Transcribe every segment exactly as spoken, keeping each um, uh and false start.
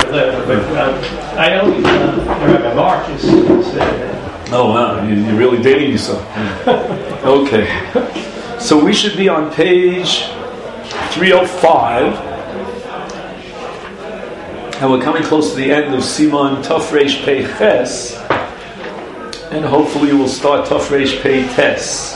live. But uh, I always uh, remember Marcus said. Oh wow, you, you're really dating yourself. Okay, so we should be on page three oh five, and we're coming close to the end of Siman Taf Reish Pei Ches, and hopefully we'll start Taf Reish Pei Tes.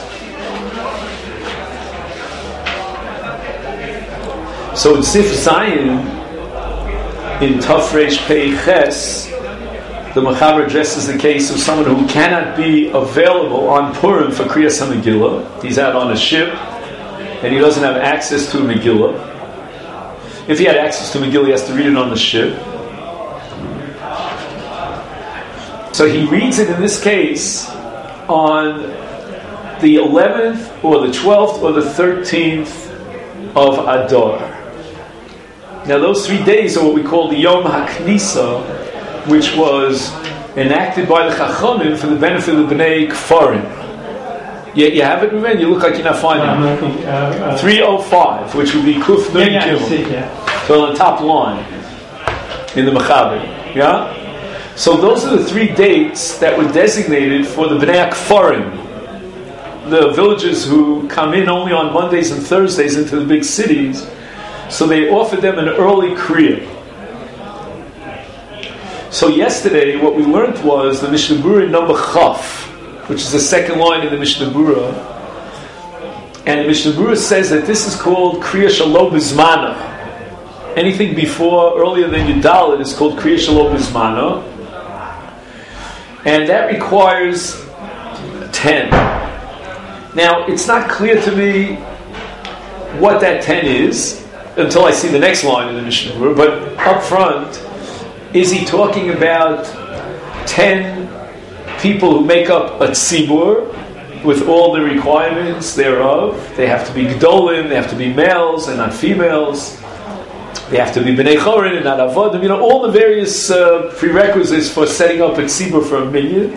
So in Sif Zayin, in Taf Reish Pei Ches, the Mechaber addresses the case of someone who cannot be available on Purim for Kriyas HaMegillah. He's out on a ship, and he doesn't have access to a Megillah. If he had access to a Megillah, he has to read it on the ship. So he reads it in this case on the eleventh, or the twelfth, or the thirteenth of Adar. Now those three days are what we call the Yom HaKnisa, which was enacted by the Chachamim for the benefit of the Bnei Kfarim. Yeah, you have it, Ruven? You look like you're not finding it. Uh, uh, three oh five, which would be Kuf Nun yeah, Gimel. yeah, yeah. So on the top line in the Mechaber. Yeah? So those are the three dates that were designated for the Bnei Kfarim, the villagers who come in only on Mondays and Thursdays into the big cities. So they offered them an early Kriya. So yesterday, what we learned was the Mishnah Berurah number Chaf, which is the second line in the Mishnah Berurah. And the Mishnah Berurah says that this is called Kriya Shalom Bizmana. Anything before, earlier than Yudalit is called Kriya Shalom Bizmana. And that requires ten. Now, it's not clear to me what that ten is until I see the next line in the Mishnah Berurah. But up front, is he talking about ten people who make up a tzibur with all the requirements thereof? They have to be gedolim, they have to be males and not females. They have to be bnei chorin and not avodim. You know, all the various uh, prerequisites for setting up a tzibur for a minyan.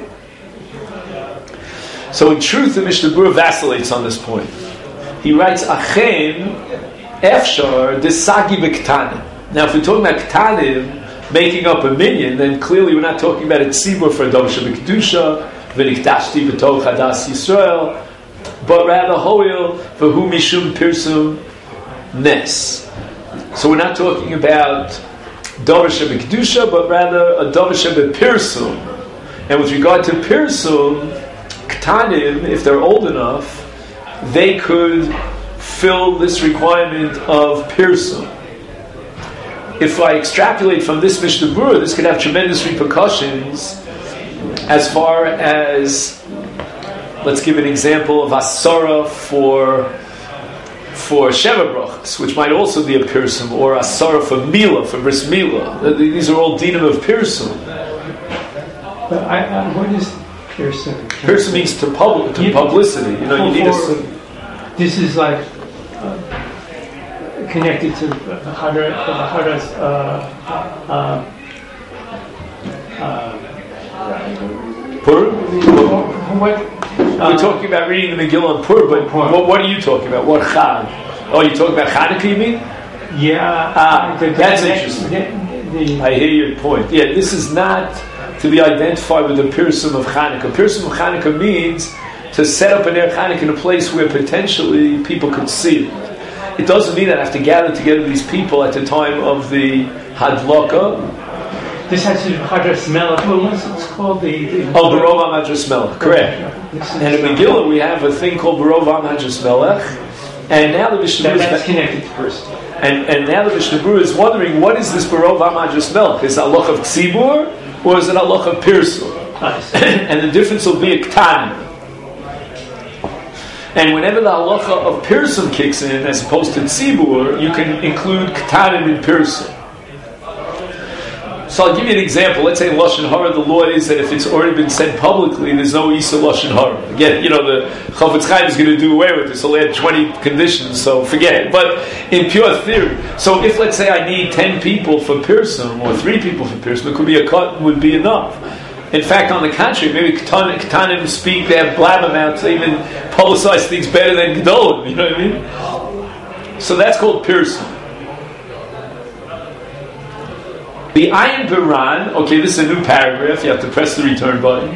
So in truth, the Mishnah Berurah vacillates on this point. He writes, Achen efshar desagi b'ktanim. Now, if we're talking about ktanim, making up a minyan, then clearly we're not talking about a tzibur for a Dom Shebekdusha, v'niktashti b'tov chadas Yisrael, but rather hoil for whom mishum pirsum nes. So we're not talking about Dom Shebekdusha, but rather a Dom Shebepirsum. And with regard to pirsum, ktanim, if they're old enough, they could fill this requirement of pirsum. If I extrapolate from this Mishnah Berurah, this could have tremendous repercussions as far as, let's give an example of Asara for for Sheva Brachos, which might also be a Pirsum, or Asara for Mila, for Bris Mila. These are all dinim of Pirsum. But I, I, what is Pirsum? Pirsum means to, pub, to you, publicity. You know, you need for, a... This is like... Uh, connected to the Hadrat, the Hadrat's uh, uh, uh, Purim? What? Uh, We're talking about reading the Megillah on Purim, but what, what are you talking about? What Chag? Oh, you're talking about Chanukah, you mean? Yeah. Ah, the, the, that's the, interesting. The, the, I hear your point. Yeah, this is not to be identified with the Pirsum of Chanukah. Pirsum of Chanukah means to set up an Ner Chanukah in a place where potentially people could see it. It doesn't mean that I have to gather together these people at the time of the Hadlaka. This has to do with Hadras Melech. What was it called? The, the oh, Barov Hadras Melech, correct. And in Megillah we have a thing called Barov Hadras Melech. And now the Mishnah Berurah that's connected to first. And, and now the Mishnah Berurah is wondering, what is this Barov Hadras Melech? Is it Allah of Tzibur, or is it Allah of Pirsum? Nice. And the difference will be a Ktanim. And whenever the halacha of Pirsum kicks in, as opposed to Tzibur, you can include Ktanim in Pirsum. So I'll give you an example. Let's say in Lashon Hara, the law is that if it's already been said publicly, there's no Isa Lashon Hara. Again, you know, the Chofetz Chaim is going to do away with this. He'll add twenty conditions, so forget it. But in pure theory, so if let's say I need ten people for Pirsum, or three people for Pirsum, it could be a cut, would be enough. In fact, on the contrary, maybe Ketanim speak, they have blab amounts, they even publicize things better than Gedolim, you know what I mean? So that's called Pirsum. The Ayin Baran, okay, this is a new paragraph, you have to press the return button.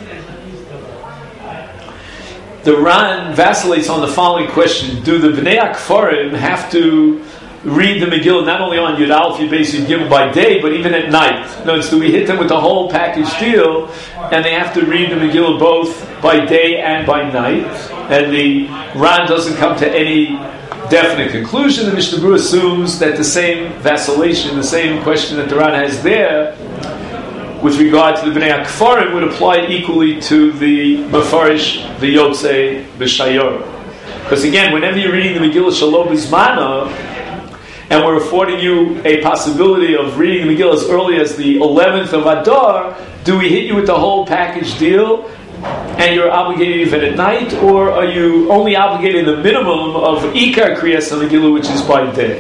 The Ran vacillates on the following question: do the Bnei Akfarim have to read the Megillah not only on Yud Aleph, Yud Beis, Yud Gimel by day, but even at night? In other words, do we hit them with the whole package deal, and they have to read the Megillah both by day and by night? And the Ran doesn't come to any definite conclusion. The Mishnah Berurah assumes that the same vacillation, the same question that the Ran has there, with regard to the Bnei Akfarim, would apply equally to the Mefarish, the Yotzei, the Shayor. Because again, whenever you're reading the Megillah Shalom Bizmana, and we're affording you a possibility of reading the Megillah as early as the eleventh of Adar, do we hit you with the whole package deal, and you're obligated even at night, or are you only obligated the minimum of Ikar Kriyas Megillah, which is by day?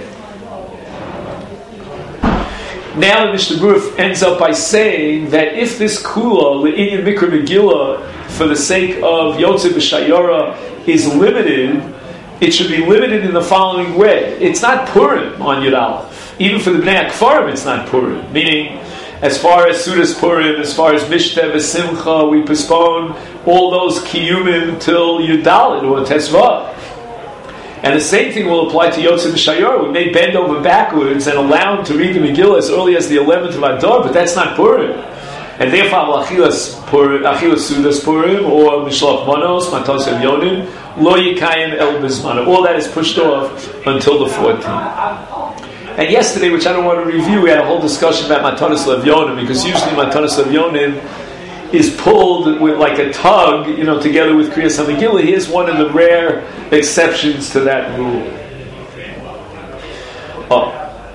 Now the Mishnah Berurah ends up by saying that if this Kula, Le'inyan Mikra Megillah, for the sake of Yotzei B'Shayora, is limited, it should be limited in the following way. It's not Purim on Yud Aleph. Even for the Bnei Akfarim, it's not Purim. Meaning, as far as Sudas Purim, as far as Mishtev Simcha, we postpone all those Kiyumim till Yud Dalet or Tesvav. And the same thing will apply to Yotzei B'Shayor. We may bend over backwards and allow him to read the Megillah as early as the eleventh of Adar, but that's not Purim. And therefore, Achilas Sudas Purim or Mishlach Manos, Matos Evyonim, Lo Yikayim El Bizmana. All that is pushed off until the fourteenth. And yesterday, which I don't want to review, we had a whole discussion about Matanos Levyonim, because usually Matanos Levyonim is pulled with like a tug, you know, together with Kriyas HaMegillah. Here's one of the rare exceptions to that rule. Oh.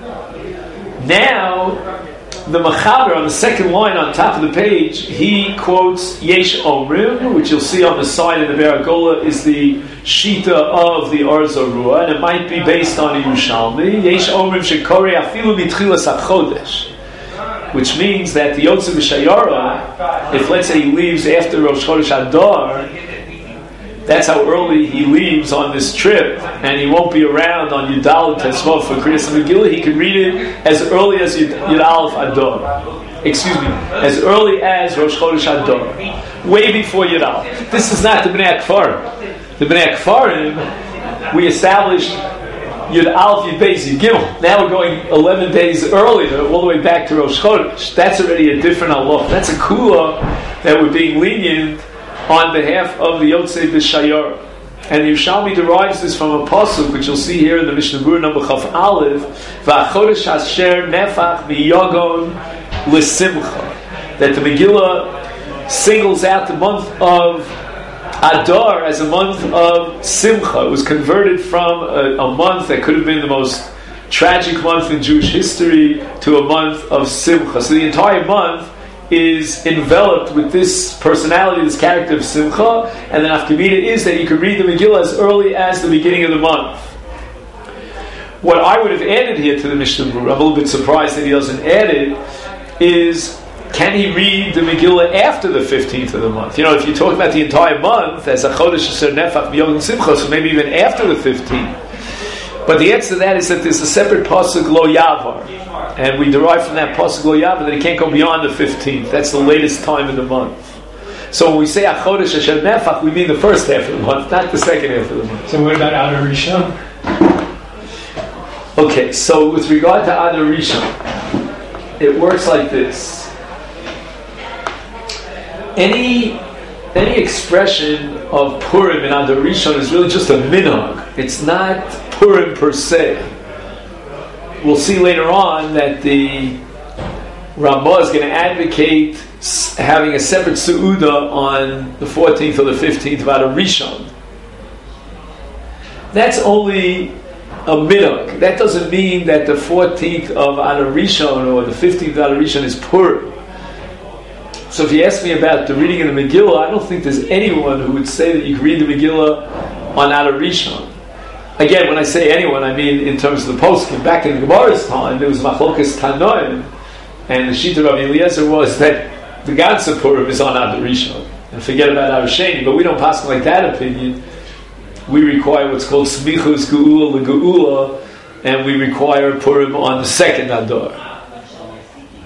Now, the Machaber on the second line on top of the page, he quotes Yesh Omrim, which you'll see on the side in the Beragola is the Shita of the Or Zarua, and it might be based on a Yerushalmi. Yesh Omrim Shekore Afilu Mitchilas HaChodesh, which means that the Yotzei B'Shayora, if let's say he leaves after Rosh Chodesh Adar, that's how early he leaves on this trip, and he won't be around on Yud Aleph Tesvav for Kriyas Megillah. He can read it as early as Yud, Yud Aleph Adar. Excuse me, as early as Rosh Chodesh Adar, way before Yud Aleph. This is not the Bnei Akfarim. The Bnei Akfarim, we established Yud Aleph, Yud Beis, Yud Gimel. Now we're going eleven days earlier, all the way back to Rosh Chodesh. That's already a different Allah. That's a kula that we're being lenient on behalf of the Yotzei B'Shayora. And Yerushalmi derives this from a pasuk, which you'll see here in the Mishnah Berurah number Chaf Aleph, V'achodesh asher nefach miyagon l'simcha, that the Megillah singles out the month of Adar as a month of Simcha. It was converted from a, a month that could have been the most tragic month in Jewish history to a month of Simcha. So the entire month is enveloped with this personality, this character of Simcha, and the nafkamina is that you can read the Megillah as early as the beginning of the month. What I would have added here to the Mishnah Berurah, I'm a little bit surprised that he doesn't add it, is can he read the Megillah after the fifteenth of the month? You know, if you talk about the entire month as a Chodesh Asher Nefach B'Yom Simcha, so maybe even after the fifteenth. But the answer to that is that there's a separate pasuk Lo Yavar, and we derive from that pasuk Lo Yavar that it can't go beyond the fifteenth. That's the latest time in the month. So when we say a Chodesh Asher Nefach, we mean the first half of the month, not the second half of the month. So what about Adar Rishon? Okay, so with regard to Adar Rishon, it works like this. Any any expression of Purim in Adar Rishon is really just a minhag. It's not Purim per se. We'll see later on that the Ramah is going to advocate having a separate Su'uda on the fourteenth or the fifteenth of Adar Rishon. That's only a minhag. That doesn't mean that the fourteenth of Adar Rishon or the fifteenth of Adar Rishon is Purim. So if you ask me about the reading of the Megillah, I don't think there's anyone who would say that you can read the Megillah on Adar Rishon. Again, when I say anyone, I mean in terms of the poskim. Back in the Gemara's time, there was Machlokas Tanoim, and the Shita Rabbi Eliezer was that the Ganze Purim is on Adar Rishon, and forget about Adar Sheni. But we don't pass like that opinion. We require what's called Smichus Geula L'Geula, and we require Purim on the second Adar.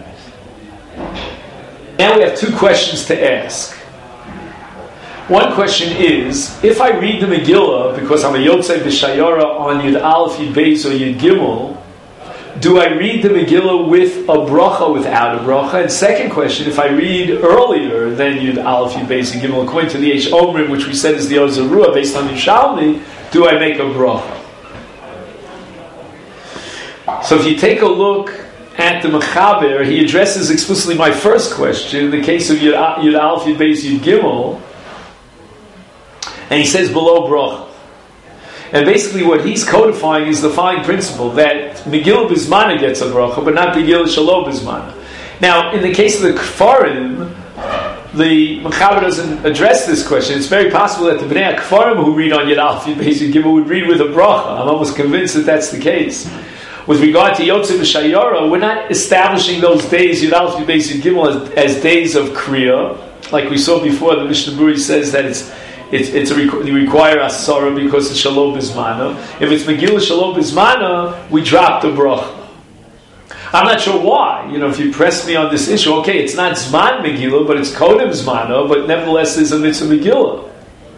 Now we have two questions to ask. One question is, if I read the Megillah because I'm a Yotzei B'Shayara on Yud Aleph, Yud Beis, or Yud Gimel, do I read the Megillah with a bracha, without a bracha? And second question, if I read earlier than Yud Aleph, Yud Beis, and Gimel, according to the Eish Omrim, which we said is the Ozer Ruah based on Yerushalmi, do I make a bracha? So if you take a look at the Mechaber, he addresses explicitly my first question, in the case of Yud Aleph, Yud Beis, Yud Gimel, and he says below bracha. And basically what he's codifying is the following principle, that Megillah Bizmana gets a bracha, but not Megillah Shalom Bizmana. Now, in the case of the Kfarim, the Mechaber doesn't address this question. It's very possible that the Bnei Kfarim who read on Yud Aleph, Yud Beis, Yud Gimel would read with a bracha. I'm almost convinced that that's the case. With regard to Yotzei B'Shayara, we're not establishing those days, Yud Aleph, Yud Beis, Yud Gimel, as, as days of Kriya. Like we saw before, the Mishnah Berurah says that it's It's, it's a requ- you require asara because it's shalom bizmana. If it's Megillah shalom bizmana, we drop the bracha. I'm not sure why. You know, if you press me on this issue, okay, it's not zman Megillah, but it's kodem zmana, but nevertheless there's a mitzvah Megillah.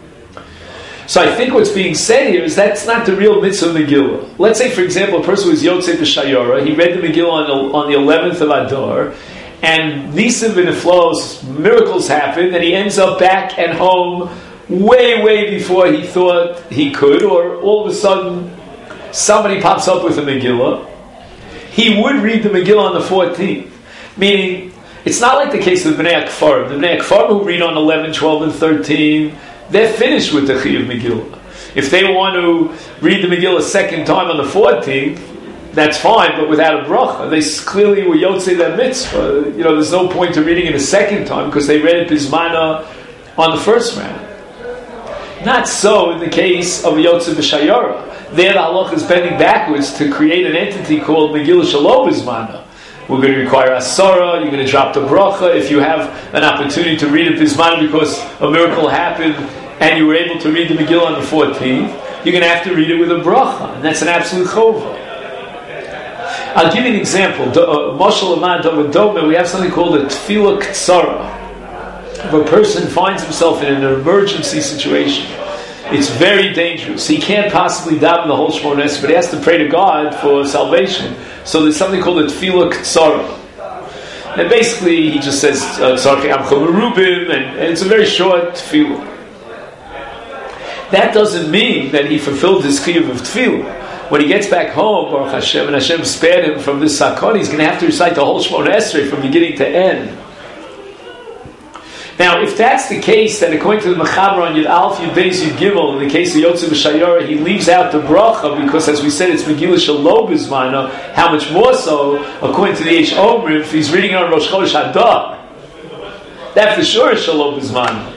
So I think what's being said here is that's not the real mitzvah Megillah. Let's say, for example, a person who was Yotzei B'Shayara, he read the Megillah on the, on the eleventh of Adar, and Nisim v'Neflos, miracles happen, and he ends up back at home way, way before he thought he could, or all of a sudden somebody pops up with a Megillah. He would read the Megillah on the fourteenth. Meaning, it's not like the case of the Bnei Akfarim. The Bnei Akfarim who read on eleven, twelve, and thirteen, they're finished with the Chiyuv Megillah. If they want to read the Megillah a second time on the fourteenth, that's fine, but without a bracha. They clearly were Yotzei that mitzvah. You know, there's no point to reading it a second time because they read it Bizmana on the first round. Not so in the case of Yotzei B'Shayara. There the halach is bending backwards to create an entity called Megillah Shalom Bizmana. We're going to require asara, you're going to drop the bracha. If you have an opportunity to read it Bizmana because a miracle happened and you were able to read the Megillah on the fourteenth, you're going to have to read it with a bracha. And that's an absolute chova. I'll give you an example. Mashal Amad Doma, we have something called a Tefillah Ktsara. If a person finds himself in an emergency situation, it's very dangerous. He can't possibly daven the whole Shmoneh Esrei, but he has to pray to God for salvation. So there's something called a Tefillah Ktsara. And basically he just says, Tzarchei Amcha Merubim, and it's a very short Tefillah. That doesn't mean that he fulfilled his chiyuv of Tefillah. When he gets back home, Baruch Hashem, and Hashem spared him from this sakon, he's going to have to recite the whole Shmoneh Esrei from beginning to end. Now, if that's the case, then according to the Mechaber on Yud Aleph, Yud Beis, Yud Gimel, in the case of Yotzei B'Shayara, he leaves out the bracha because, as we said, it's Megillah Shalom Bizmana. How much more so, according to the Eish Omrim, if he's reading on Rosh Chodesh Hadar, that for sure is Shalom Bizmana.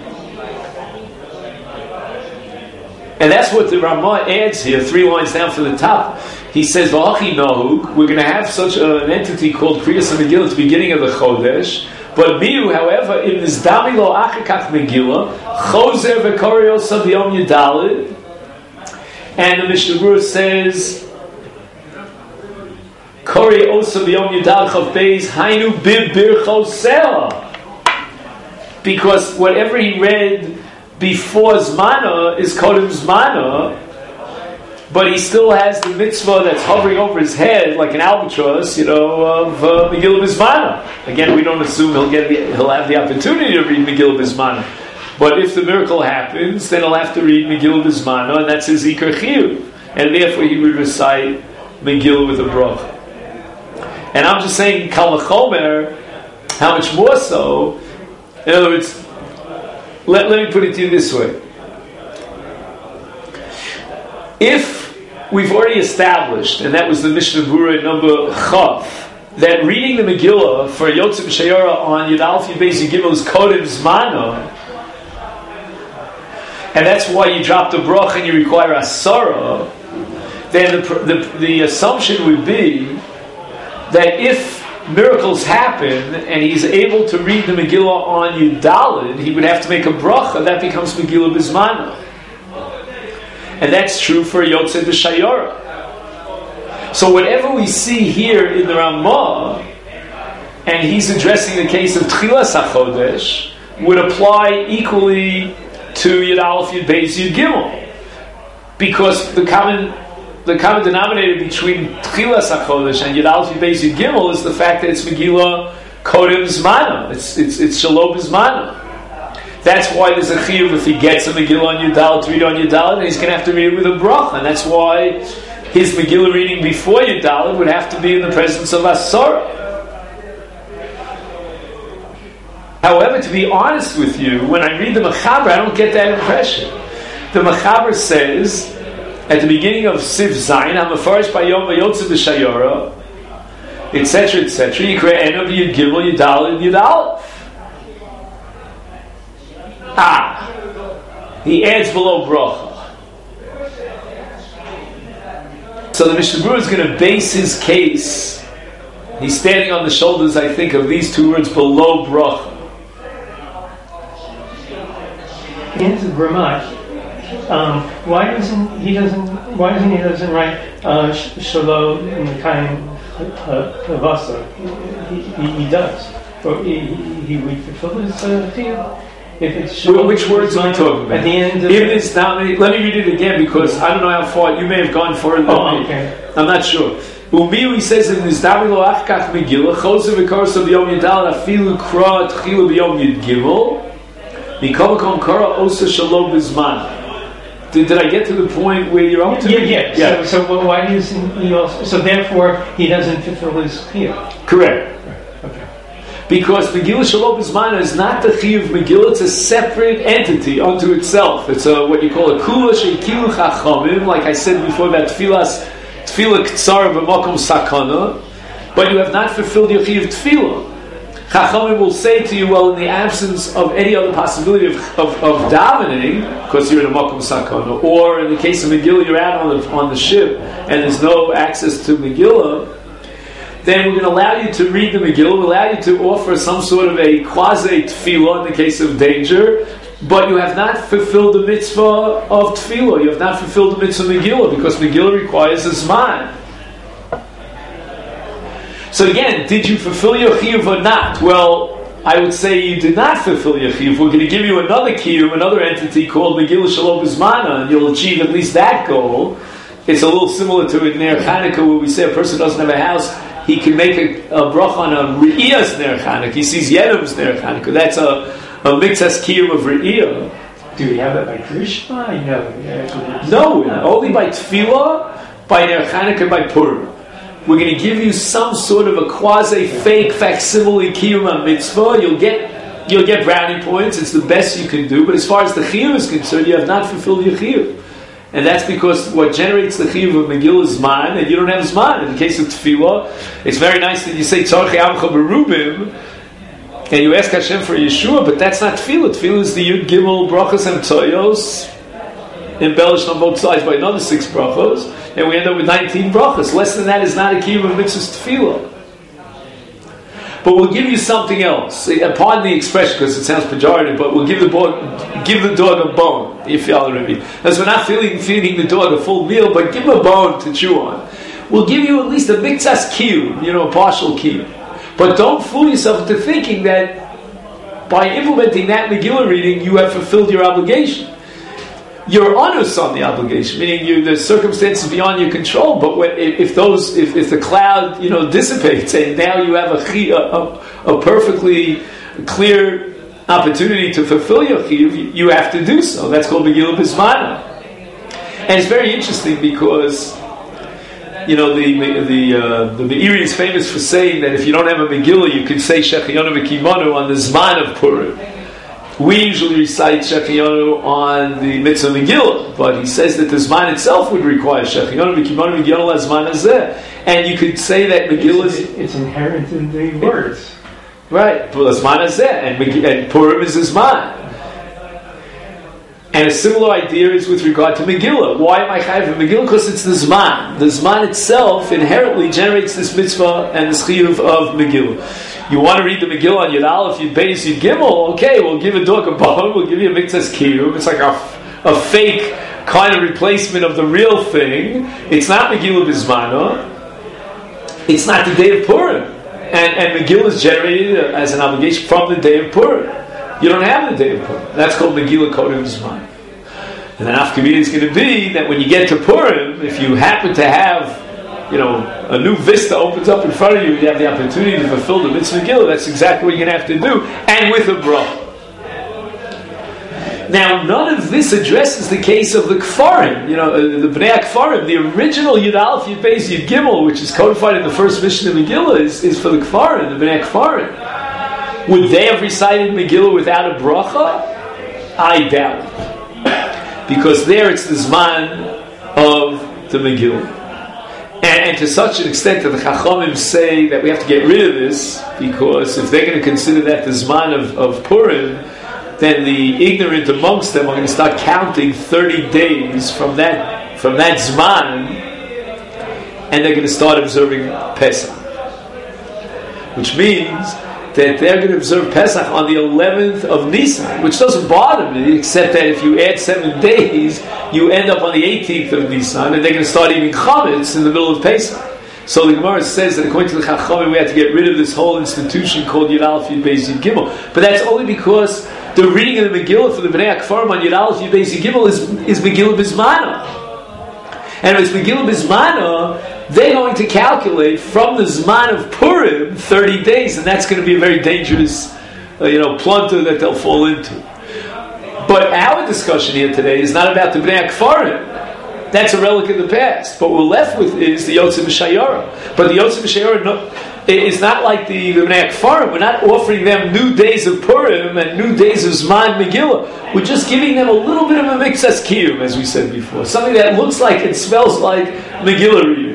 And that's what the Ramah adds here, three lines down from the top. He says, V'achi Nohug, we're going to have such an entity called Kriyas HaMegillah at the beginning of the Chodesh. But Miu, however, in this Damilo Achikach Megillah, Choser V'Koreo Sabiyom Yudalid, and the Mishnah Berurah says, Koreo Sabiyom Yudalid Chav Beis Hainu Bib Birchoseh, because whatever he read before Zmana is Kodem Zmana, but he still has the mitzvah that's hovering over his head like an albatross, you know, of uh, Megillah Bizmana. Again, we don't assume he'll get the, he'll have the opportunity to read Megillah Bizmana. But if the miracle happens, then he'll have to read Megillah Bizmana, and that's his Iker Chiyuv. And therefore he would recite Megillah with a bracha. And I'm just saying, Kal V'chomer, how much more so? In other words, let, let me put it to you this way. If we've already established, and that was the Mishnah Berurah number Chav, that reading the Megillah for Yotzei B'Shayara on Yud Aleph Yud Beis Yud Gimel is Kodem Zmana, and that's why you drop the bracha and you require asara, then the, the, the assumption would be that if miracles happen and he's able to read the Megillah on Yud Daled, he would have to make a bracha, that becomes Megillah Bizmana. And that's true for Yotzei B'Shayara. So whatever we see here in the Ramah and he's addressing the case of Tchilas HaChodesh, would apply equally to Yud Aleph, Yud Beis, Yud Gimel, because the common the common denominator between Tchilas HaChodesh and Yud Aleph, Yud Beis, Yud Gimel is the fact that it's Megillah Kodem Zmanam. It's it's it's Shalom Zmanam. That's why there's a chiyuv if he gets a Megillah on Yud Aleph to read on Yud Aleph, and he's going to have to read it with a bracha, and that's why his Megillah reading before Yud Aleph would have to be in the presence of Asara. However, to be honest with you, when I read the Mechaber, I don't get that impression. The Mechaber says, at the beginning of Siv Zayin, HaMefarish Bayom Vayotze B'Shayora, et cetera, et cetera, Yikra Eno V'Yud Gimel, Yud Aleph, Yud Aleph. Ah, he adds below bracha. So the Mishnah Berurah is going to base his case. He's standing on the shoulders, I think, of these two words below bracha. Into Ramak, um, why doesn't he doesn't why doesn't he doesn't write uh, Shalom in the kind of Vasa? He, he, he does, or he he, he would fulfill his uh, field. If it's Shalom, which words are we talking about? At the end of if it's not, let me read it again because I don't know how far you may have gone further. Oh, okay. I'm not sure. Umi, he says in this Davilo Achkach Megillah, Chosev v'Korsav B'Yom Yudal Afilu Kra Tchilu B'Yom Yud Gimel. Did, did I get to the point where you're up to? Yeah, yeah. yeah. So, so why doesn't he also? So therefore, he doesn't fulfill his chiyuv. Correct. Okay. Because Megillah Shalom B'Zmana is not the chiyuv Megillah; it's a separate entity unto itself. It's a what you call a kula shekilu chachamim, like I said before about tefillas, tefillah ktsara b'makom sakana, but you have not fulfilled your chiyuv tefillah. Chachamim will say to you, well, in the absence of any other possibility of, of, of davening, because you're in a makom sakana, or in the case of Megillah, you're out on the on the ship and there's no access to Megillah, then we're going to allow you to read the Megillah, we'll allow you to offer some sort of a quasi tefillah in the case of danger, but you have not fulfilled the mitzvah of tefillah, you have not fulfilled the mitzvah of Megillah, because Megillah requires a zman. So again, did you fulfill your chiyuv or not? Well, I would say you did not fulfill your chiyuv. We're going to give you another chiyuv, another entity called Megillah Shalom B'Zmana, and you'll achieve at least that goal. It's a little similar to in Ner Chanukah, where we say a person doesn't have a house, he can make a, a bracha on a Re'iyah's Ner Chanukah. He sees Yedem's Ner Chanukah. That's a, a mitzvah's chiyuv of Re'iyah. Do we have that by Krishma? No. No, only by Tefillah, by Ner Chanukah, by Purim. We're going to give you some sort of a quasi-fake facsimile kiyum mitzvah. You'll get you'll get brownie points. It's the best you can do. But as far as the chiyuv is concerned, you have not fulfilled your chiyuv. And that's because what generates the chiyuv of Megillah is zman, and you don't have zman. In the case of tefillah, it's very nice that you say tzarchei amcha berubim, and you ask Hashem for Yeshua, but that's not tefillah. Tefillah is the Yud Gimel brachas and tzoyos, embellished on both sides by another six brachos, and we end up with nineteen brachas. Less than that is not a kiyum of mitzvah's tefillah. But we'll give you something else. Pardon the expression because it sounds pejorative, but we'll give the dog, give the dog a bone. If you follow me, as we're not feeding, feeding the dog a full meal, but give him a bone to chew on. We'll give you at least a mitzvah's kiyum, you know, a partial kiyum. But don't fool yourself into thinking that by implementing that Megillah reading, you have fulfilled your obligation. You're onus on the obligation, meaning you, the circumstances beyond your control. But when, if those, if, if the cloud, you know, dissipates, and now you have a a, a perfectly clear opportunity to fulfill your chiyuv, you have to do so. That's called Megillah B'Zmana. And it's very interesting because, you know, the the uh, the Meiri is famous for saying that if you don't have a Megillah, you can say Shechiyonu V'Kimonu on the Zman of Purim. We usually recite Shechiyonu on the Mitzvah Megillah, but he says that the Zman itself would require Shechiyonu V'Kimonu V'Giyonu LaZman Hazeh. And you could say that Megillah is... It's, it's inherent in the words. Right. Well, Zman Hazeh, and, and Purim is a Zman. And a similar idea is with regard to Megillah. Why am I chayav in Megillah? Because it's the Zman. The Zman itself inherently generates this mitzvah and this chiyuv of Megillah. You want to read the Megillah on Yud Aleph, Yud Beis, Yud Gimel? Okay, we'll give a dog a bone. We'll give you a mitzvah's kiyuv. It's like a, a fake kind of replacement of the real thing. It's not Megillah B'Zmana. It's not the day of Purim. And, and Megillah is generated as an obligation from the day of Purim. You don't have the day of Purim. That's called Megillah Kodem Zman. And the nafkamina is going to be that when you get to Purim, if you happen to have, you know, a new vista opens up in front of you, you have the opportunity to fulfill the mitzvah Megillah, that's exactly what you're going to have to do, and with a bracha. Now, none of this addresses the case of the Kfarim, you know, uh, the Bnei Kfarim. The original Yud Aleph, Yud Beis, Yud Gimel, which is codified in the first mission of Megillah, is, is for the Kfarim, the Bnei Kfarim. Would they have recited Megillah without a bracha? I doubt it. Because there it's the Zman of the Megillah. And, and to such an extent that the Chachamim say that we have to get rid of this, because if they're going to consider that the Zman of, of Purim, then the ignorant amongst them are going to start counting thirty days from that from that Zman, and they're going to start observing Pesach. Which means that they're going to observe Pesach on the eleventh of Nisan, which doesn't bother me, except that if you add seven days, you end up on the eighteenth of Nisan, and they're going to start eating chametz in the middle of Pesach. So the Gemara says that according to the Chachamim, we have to get rid of this whole institution called Yud Aleph Yud Beis Yud Gimel. But that's only because the reading of the Megillah for the Bnei Kfarim on Yud Aleph Yud Beis Yud Gimel is, is Megillah Bismana. And if it's Megillah Bismana, they're going to calculate from the Zman of Purim thirty days, and that's going to be a very dangerous uh, you know, plunter that they'll fall into. But our discussion here today is not about the Bnei Kfarim. That's a relic of the past. But what we're left with is the Yotzei B'Shayara. But the Yotzei B'Shayara no, is not like the, the Bnei Kfarim. We're not offering them new days of Purim and new days of Zman Megillah. We're just giving them a little bit of a mixas kiyum, as we said before. Something that looks like and smells like Megillah reading.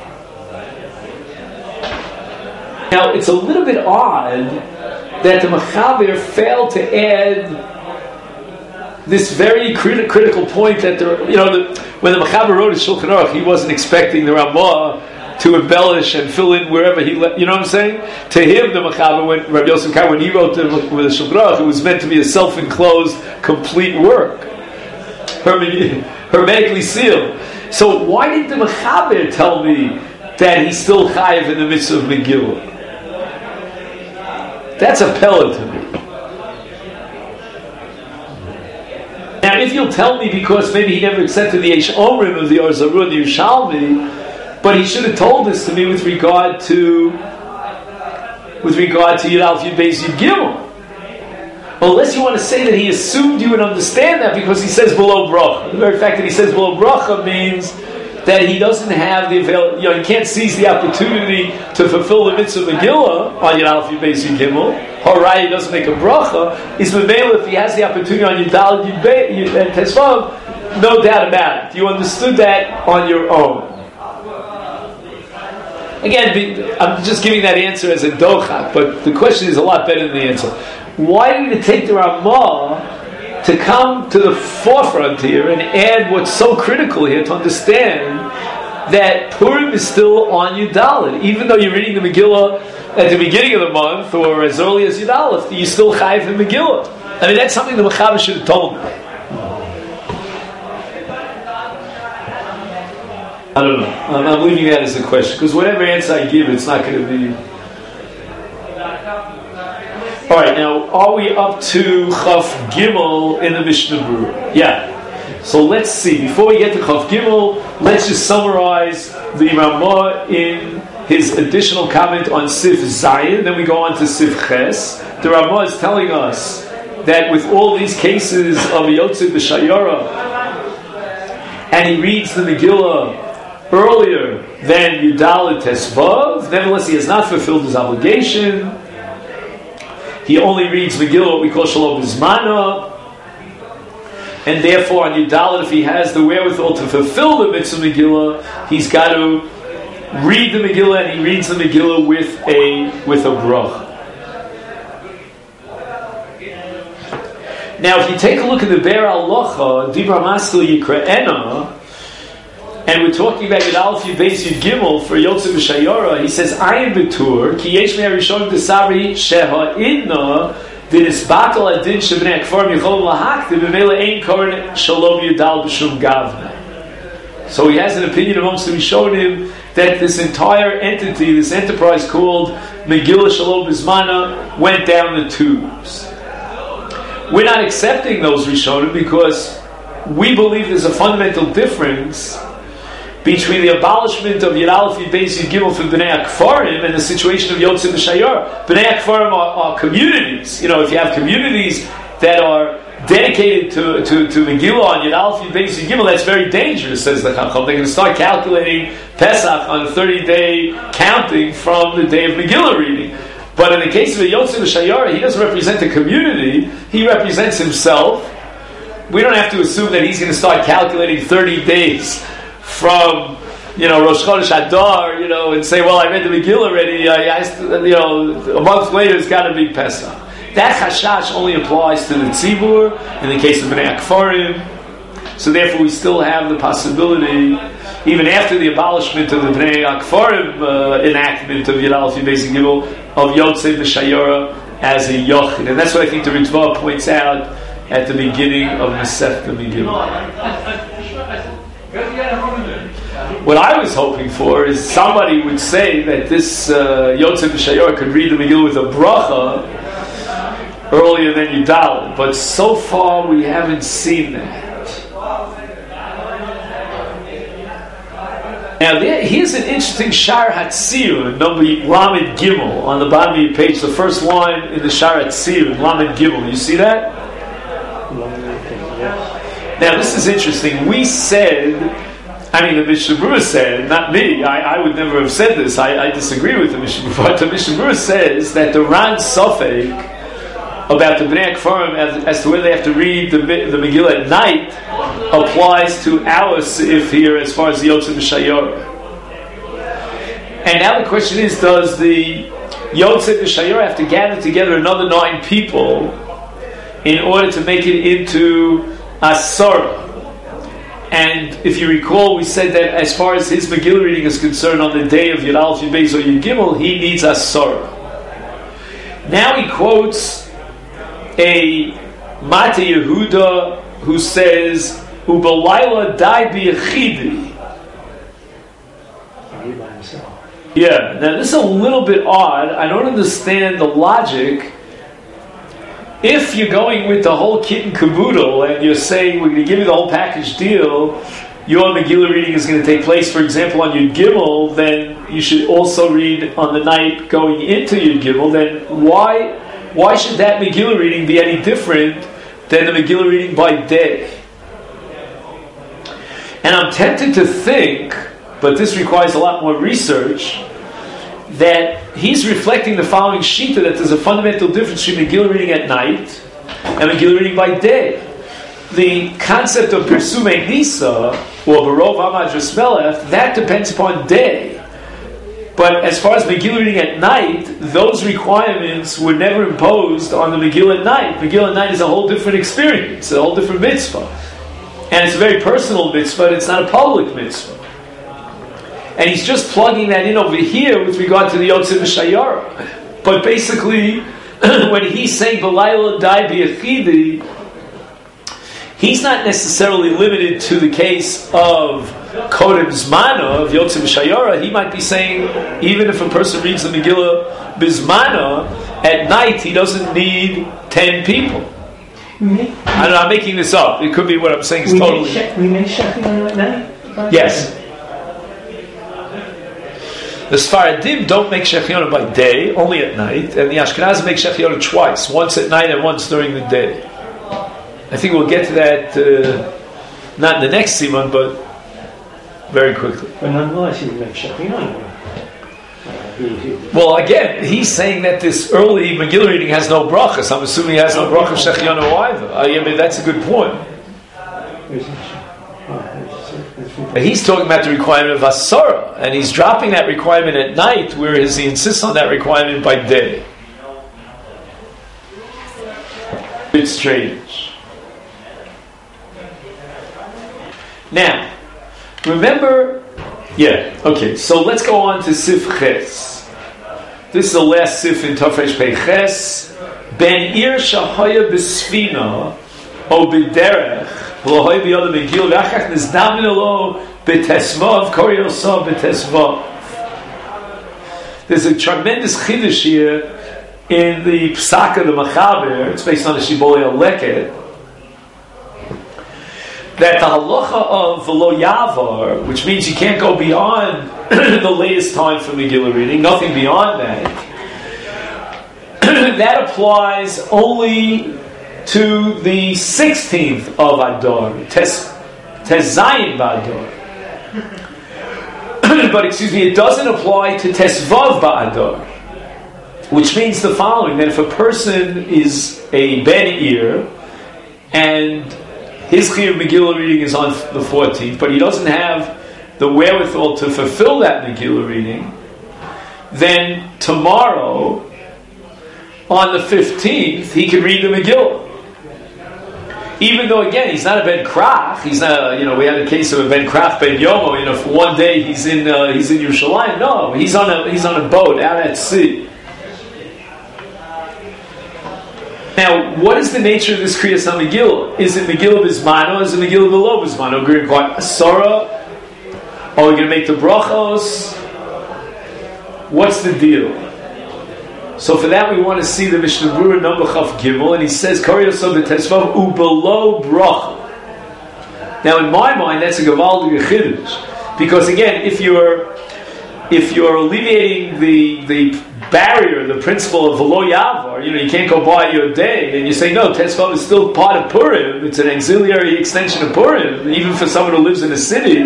Now, it's a little bit odd that the Mechaber failed to add this very criti- critical point that there, you know, the, when the Mechaber wrote his Shulchan Aruch, he wasn't expecting the Ramah to embellish and fill in wherever he, le- you know what I'm saying? To him, the Mechaber, when Rabbi Yosef Karo, when he wrote the, with the Shulchan Aruch, it was meant to be a self-enclosed, complete work, Hermet- hermetically sealed. So why did the Mechaber tell me that he's still chayiv in the midst of Megillah? That's a pella to me. Now, if you'll tell me because maybe he never accepted the Eish Omrim of the Or Zarua, the Yerushalmi, but he should have told this to me with regard to with regard to Yud Aleph Yud Beis Yud Gimel. Unless you want to say that he assumed you would understand that because he says below bracha. The very fact that he says below bracha means that he doesn't have the avail, you know, he can't seize the opportunity to fulfill the mitzvah Megillah on Yud Aleph Yud Beis Yud Gimel. Horai doesn't make a bracha. Is Memela if he has the opportunity on Yud Aleph Yud Beis and Tesvav, no doubt about it. You understood that on your own. Again, I'm just giving that answer as a dochak, but the question is a lot better than the answer. Why did it take the Ramah to come to the forefront here and add what's so critical here to understand that Purim is still on Yud Aleph, even though you're reading the Megillah at the beginning of the month or as early as Yud Aleph, you still chayiv in Megillah. I mean, that's something the Mechaber should have told me. I don't know. I'm, I'm leaving that as a question because whatever answer I give, it's not going to be. All right, now are we up to Chaf Gimel in the Mishnah Berurah? Yeah. So let's see. Before we get to Chaf Gimel, let's just summarize the Ramah in his additional comment on Sif Zayin. Then we go on to Sif Ches. The Ramah is telling us that with all these cases of Yotzei B'Shayara, and he reads the Megillah earlier than Yud Aleph Tesvav, nevertheless he has not fulfilled his obligation. He only reads Megillah, what we call Shalom Bizmana, and therefore on Yud Aleph, if he has the wherewithal to fulfill the mitzvah Megillah, he's got to read the Megillah, and he reads the Megillah with a with a brach. Now, if you take a look at the Be'er Halacha, Dibra Maskil Yikra'ena, and we're talking about Yud Aleph Yud Beis Yud Gimel for Yotzei B'Shayara, he says, I am betur, ki yesh me'ar rishon desari sheha idna dinisbatal adin shebnei akfarim yicholim lahaktiv b'meila ein koren shalom yudal b'shum gavna. So he has an opinion amongst the Rishonim that this entire entity, this enterprise called Megillah Shalom Bismana went down the tubes. We're not accepting those Rishonim because we believe there's a fundamental difference between the abolishment of Yud Aleph Yud Beis Yud Gimel from Bnei Akfarim and the situation of Yotzei B'Shayara. Bnei Akfarim are, are communities. You know, if you have communities that are dedicated to to, to Megillah on Yud Aleph Yud Beis Yud Gimel, that's very dangerous, says the Chacham. They're going to start calculating Pesach on a thirty-day counting from the day of Megillah reading. But in the case of a Yotzei B'Shayara, he doesn't represent a community, he represents himself. We don't have to assume that he's going to start calculating thirty days from, you know, Rosh Chodesh Adar, you know, and say, well, I read the Megillah already, I, I, you know, a month later it's got to be Pesach. That chashash only applies to the tzibur in the case of Bnei Akfarim. So therefore we still have the possibility, even after the abolishment of the Bnei Akfarim uh, enactment of Yud Aleph Yud Beis Yud Gimel, of Yotzei B'Shayara as a Yochid. And that's what I think the Ritva points out at the beginning of Masechta Megillah. What I was hoping for is somebody would say that this uh, Yotzei B'Shayara could read the Megillah with a bracha earlier than Yudal, but so far we haven't seen that. Now there, here's an interesting Shar Hatziyun, number Lamed Gimel, on the bottom of your page, the first line in the Shar Hatziyun, Lamed Gimel. You see that? Now this is interesting. We said, I mean the Mishnah Berurah said, not me, I, I would never have said this, I, I disagree with the Mishnah Berurah, but the Mishnah Berurah says that the Ran Sofek about the Bnei Akfarim as, as to whether they have to read the, the Megillah at night applies to our Seif here as far as the Yotzei B'Shayara. And now the question is, does the Yotzei B'Shayara have to gather together another nine people in order to make it into Asara? And if you recall, we said that as far as his Megillah reading is concerned on the day of Yud Aleph Yud Beis or Yud Gimel, he needs Asara. Now he quotes a Mata Yehuda who says, "Ubalayla dai biyachidi." Yeah. Now this is a little bit odd. I don't understand the logic. If you're going with the whole kit and caboodle and you're saying we're going to give you the whole package deal, your Megillah reading is going to take place, for example, on Yud Gimel, then you should also read on the night going into Yud Gimel. Then why? Why should that Megillah reading be any different than the Megillah reading by day? And I'm tempted to think, but this requires a lot more research, that he's reflecting the following shita, that there's a fundamental difference between Megillah reading at night and Megillah reading by day. The concept of Persume Nisa, or Barov Amad Melech, that depends upon day. But as far as Megillah reading at night, those requirements were never imposed on the Megillah at night. Megillah at night is a whole different experience, a whole different mitzvah. And it's a very personal mitzvah, it's not a public mitzvah. And he's just plugging that in over here with regard to the Yotzei B'Shayara. But basically, when he's saying B'layla dai b'yachidi, he's not necessarily limited to the case of Kodem Zmana, of Yotzei B'Shayara. He might be saying, even if a person reads the Megillah B'Zmana, at night he doesn't need ten people. Make, I don't know, I'm making this up. It could be what I'm saying is we totally... Make, we make Shechion at night? Yes. The Sfaradim don't make Shechion by day, only at night, and the Ashkenazim make Shechion twice, once at night and once during the day. I think we'll get to that, uh, not in the next Siman, but very quickly. But nonetheless, he would make Shechion. Well, again, he's saying that this early Megillah reading has no brachas. I'm assuming he has no brachas Shechion either. I mean, that's a good point. But he's talking about the requirement of Asara, and he's dropping that requirement at night, whereas he insists on that requirement by day. It's strange. Now, remember, yeah, okay, so let's go on to Sif Ches. This is the last Sif in Tafresh Pei Ches. Ben Ir Shahaya B'Sfina O B'Derech V'Lohoi B'Yod Megil V'Achach Nizdamin Alo B'Tesvav Kori Osa B'Tesvav. there's a tremendous chiddush here in the Psaka, the Machaber. It's based on the Shibbolei Leket, that the halacha of V'lo Yavar, which means you can't go beyond the latest time for Megillah reading, nothing beyond that, that applies only to the sixteenth of Adar, Tes Zayin B'Adar. But excuse me, it doesn't apply to Tesvav B'Adar, which means the following: that if a person is a Ben Ir and his Chiyuv Megillah reading is on the fourteenth, but he doesn't have the wherewithal to fulfill that Megillah reading, then tomorrow, on the fifteenth, he can read the Megillah. Even though, again, he's not a Ben Krach, he's not, you know, we had a case of a Ben Krach Ben Yomo, you know, for one day he's in uh, he's in Yerushalayim. No, he's on a he's on a boat out at sea. Now, what is the nature of this Kriyas HaMegillah? Is it Megillah Bizmano? Is it Megillah V'lo Bizmano? Are we going to go Asara? Are we going to make the brachos? What's the deal? So for that we want to see the Mishnah Berurah number Chaf Gimel, and he says Kariyosov B'Tesvav U'Below Bracha. Now in my mind that's a Gavaldig Chiddush, because again, if you're if you're alleviating the the barrier, the principle of V'lo Yavar, you know, you can't go by your day, and you say no, Tesvav is still part of Purim. It's an auxiliary extension of Purim, even for someone who lives in a city.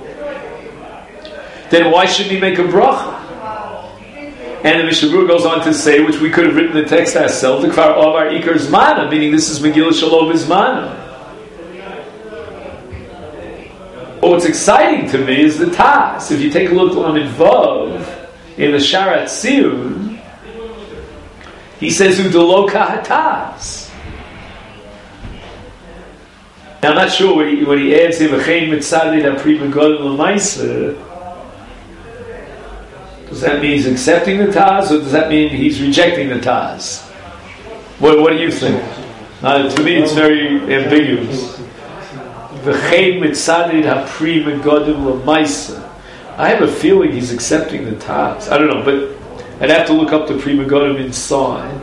Then why shouldn't he make a bracha? And the Mishnah Berurah goes on to say, which we could have written the text ourselves, the Kvar Ovar Ikar Zmana, meaning this is Megillah Shalom Zmana. But what's exciting to me is the Taz. If you take a look on Vav in the Sharat Tziyun, he says Udalo Kahataz. Now I'm not sure when he, when he adds him V'chein Mitzadid Apri Begodim L'Maisa. Does that mean he's accepting the Taz, or does that mean he's rejecting the Taz? What, what do you think? Uh, to me, it's very ambiguous. V'chein mitzadid hapri megodim l'maisa. I have a feeling he's accepting the Taz. I don't know, but I'd have to look up the Pri Megodim inside.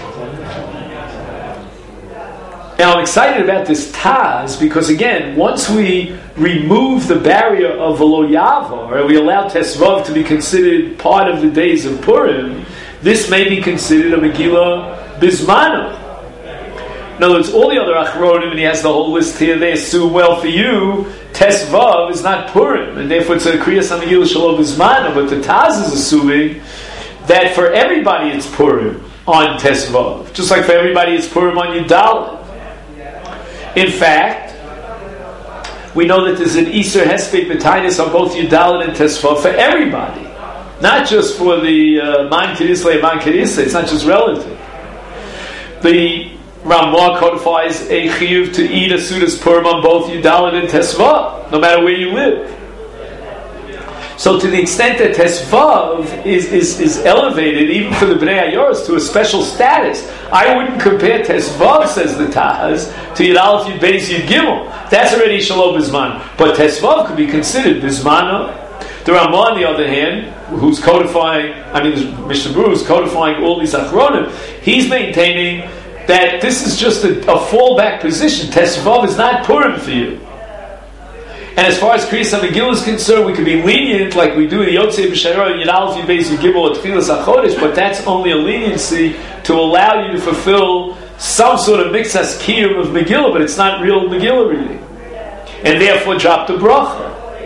Now, I'm excited about this Taz because, again, once we remove the barrier of V'lo Yavar and we allow Tesvav to be considered part of the days of Purim, this may be considered a Megillah Bizmano. In other words, all the other Achronim, and he has the whole list here, they assume, well, for you, Tesvav is not Purim, and therefore it's a Kriyas HaMegillah Shalom Bizmano, but the Taz is assuming that for everybody it's Purim on Tesvav, just like for everybody it's Purim on Yudalit. In fact, we know that there's an Isur Hesped B'Tainis on both Yudalit and Tesvav for everybody, not just for the uh, Man Kedisle and Man Kedisle. It's not just relative. The Ramah codifies a chiyuv to eat a Sudas Purim on both Yudalit and Tesvav, no matter where you live. So to the extent that Tesvav is, is, is elevated, even for the Bnei Ayoros, to a special status, I wouldn't compare Tesvav, says the Taz, to Yud Aleph, Yud Beis, Yud Gimel. That's already Shalom Bizman. But Tesvav could be considered Bizmana. The Ramah, on the other hand, who's codifying, I mean, the Mishnah Berurah, who's codifying all these Achronim, he's maintaining that this is just a, a fallback position. Tesvav is not Purim for you. And as far as Kriyas HaMegillah is concerned, we could be lenient like we do in the Yotzei B'Shayra, Yud Aleph, Yud Beis, Yud Gimel, at Tfilas HaChodesh, but that's only a leniency to allow you to fulfill some sort of mixas kiyum of Megillah, but it's not real Megillah reading. And therefore drop the bracha.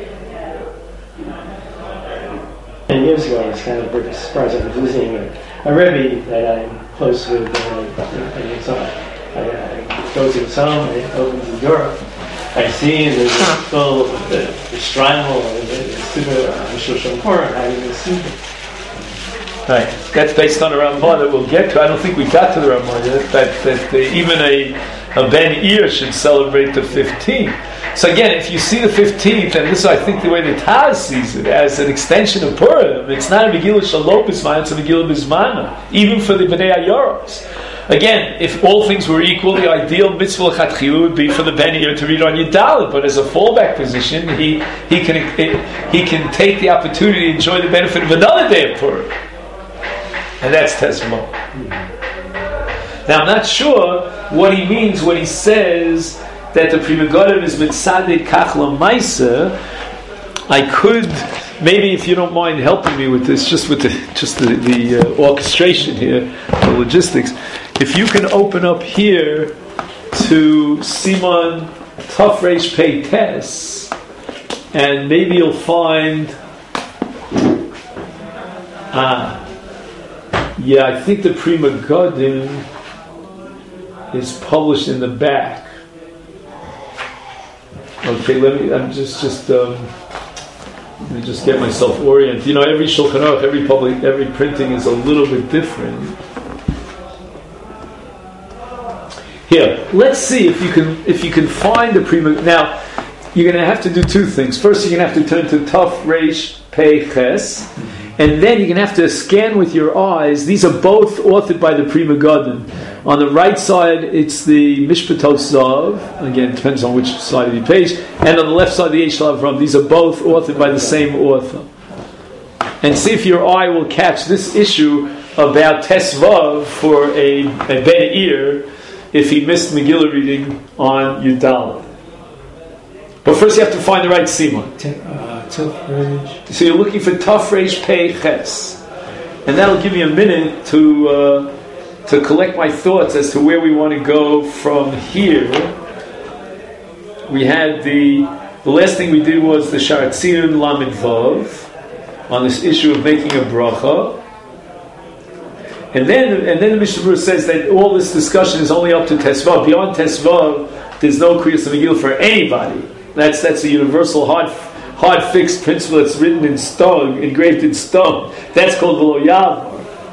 And years ago, I was kind of surprised. I was visiting a, a Rebbe that I'm close with, and, and so I, I go to his home, I open the door, I see the full of the, the shtreimel, the super, I'm sure some Purim, having the super. Right, that's based on a Ramah that we'll get to. I don't think we got to the Ramah yet, that, that the, even a, a Ben Ir should celebrate the fifteenth. So again, if you see the fifteenth, and this is, I think, the way the Taz sees it, as an extension of Purim, it's not a Megillah Shalom Bizman, it's a Megillah Bizmana, even for the Bnei Ayoros. Again, if all things were equal, the ideal mitzvah l'chatchila would be for the Ben Ir to read on Yudalit, but as a fallback position, he he can he can take the opportunity to enjoy the benefit of another day of Purim. And that's Tesvav. Now I'm not sure what he means when he says that the Pri Megadim is Mitzadik Kach L'Maisa. I could, maybe if you don't mind helping me with this, just with the just the, the uh, orchestration here, the logistics. If you can open up here to Siman Taf Reish Pei Tes, and maybe you'll find. Ah, yeah, I think the Pri Megadim is published in the back. Okay, let me. I'm just just. Um, Let me just get myself oriented. You know, every Shulchan Aruch, every public, every printing is a little bit different. Here, let's see if you can if you can find the Pri Megadim. Now, you're going to have to do two things. First, you're going to have to turn to Taf Reish Pei Ches, and then you're going to have to scan with your eyes. These are both authored by the Pri Megadim. On the right side, it's the Mishpatot Zav. Again, it depends on which side of the page. And on the left side, the Yesh Lavram. These are both authored by the same author. And see if your eye will catch this issue about Tesvav for a, a Ben ear if he missed Megillah reading on Yudal. But first, you have to find the right Siman. So you're looking for Taf Reish Pei Ches, and that'll give me a minute to. Uh, to collect my thoughts as to where we want to go from here. We had the the last thing we did was the Sharatzion Lamed Vav on this issue of making a bracha, and then and then the Mishnah Berurah says that all this discussion is only up to Tesvav. Beyond Tesvav, there's no Kriyas Megillah for anybody. That's that's a universal hard hard fixed principle that's written in stone, engraved in stone. That's called V'lo Yavar.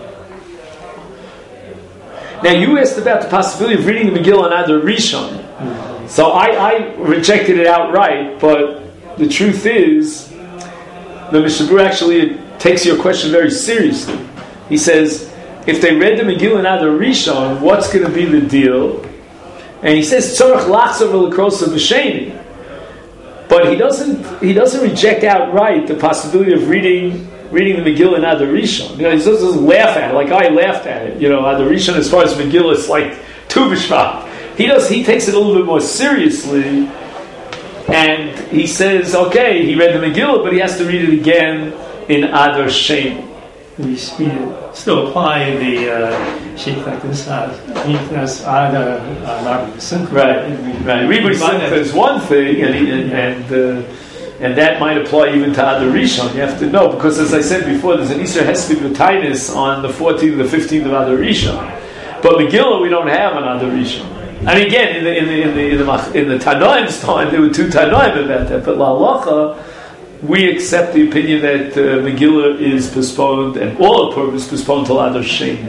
Now, you asked about the possibility of reading the Megillah on Adar Rishon. Mm-hmm. So I, I rejected it outright, but the truth is, the Mishnah Berurah actually takes your question very seriously. He says, if they read the Megillah on Adar Rishon, what's going to be the deal? And he says, Tzorach lachzor v'lekrosa b'sheni. But he doesn't he doesn't reject outright the possibility of reading reading the Megillah in Adar Rishon. You know, he doesn't laugh at it like I laughed at it. You know, Adar Rishon, as far as Megillah, it's like Tu B'Shvat. He does. He takes it a little bit more seriously, and he says, okay, he read the Megillah, but he has to read it again in Adar Sheni. We still apply the sheet like this. That's Adar Simcha. Right, right. Read Simcha is one thing, and he, and. and uh, And that might apply even to Adar Rishon. You have to know, because as I said before, there's an Isser Hesped V'Tainis on the fourteenth and the fifteenth of Adar Rishon. But Megillah we don't have on Adar Rishon. And again, in the in the in the in the, in the Tanoim's time, there were two Tanoim about that. But La'alacha, we accept the opinion that uh, Megillah is postponed, and all of Purim is postponed till Adar Sheni.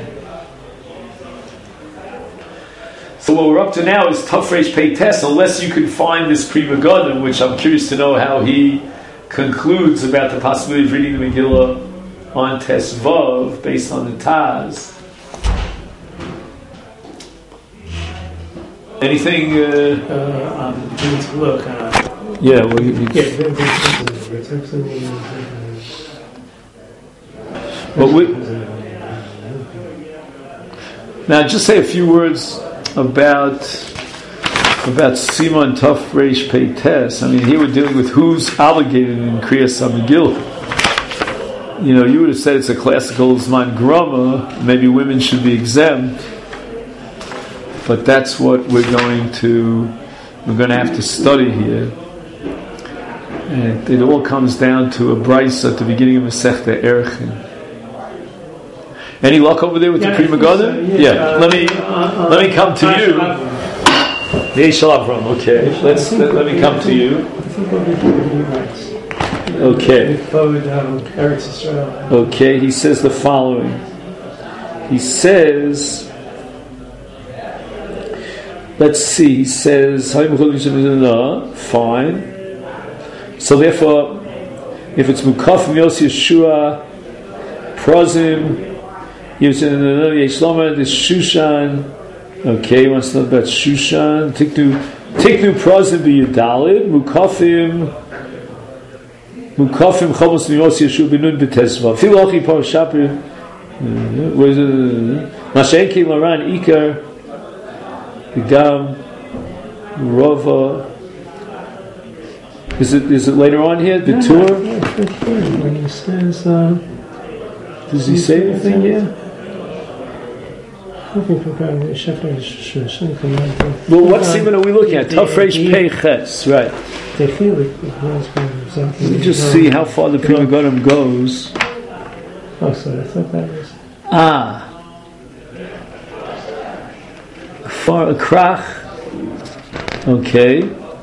So what we're up to now is Taf Reish Pei Tes, unless you can find this Pri Megadim, which I'm curious to know how he concludes about the possibility of reading the Megillah on Tes Vav based on the Taz. Anything? Uh, uh, I'm beginning to look. Uh, yeah, well, you, you, yeah. Well, we, now, just say a few words about about Siman Taf Reish Pei Tes. I mean, here we're dealing with who's obligated in Kriyas HaMegillah. You know, you would have said it's a classical Zman Grama. Maybe women should be exempt, but that's what we're going to we're going to have to study here. And it, it all comes down to a brisa at the beginning of Masechta Erchin. Any luck over there with yeah, the Pri Megadim? So, yeah. yeah. Uh, let me uh, uh, let me come to you. The Yesh Lavram. Okay. Let's let, let me come to you. Okay. Okay. He says the following. He says, let's see. He says, fine. So therefore, if it's Mukaf Mios Yeshua, Prozim. Yesh Lomer, this Shushan. Okay, he wants to know about Shushan. Tiknu Tiknu Prozim b'Yudalid, Mukafim Mukafim Chomos Mios Yeshu B'Nun B'Tesva. Filochi Parashapir Where's it? Mashenki Laran Ikar Gam Rova. Is it is it later on here? The yeah, tour? Yeah, when he says, uh, does he say anything here? Well, what siman are we looking at? Tafresh Pei Ches, right? They feel it. Let me just see how far the Pri Megadim goes. Oh, sorry, I thought that was. Ah. Far a krach. Okay.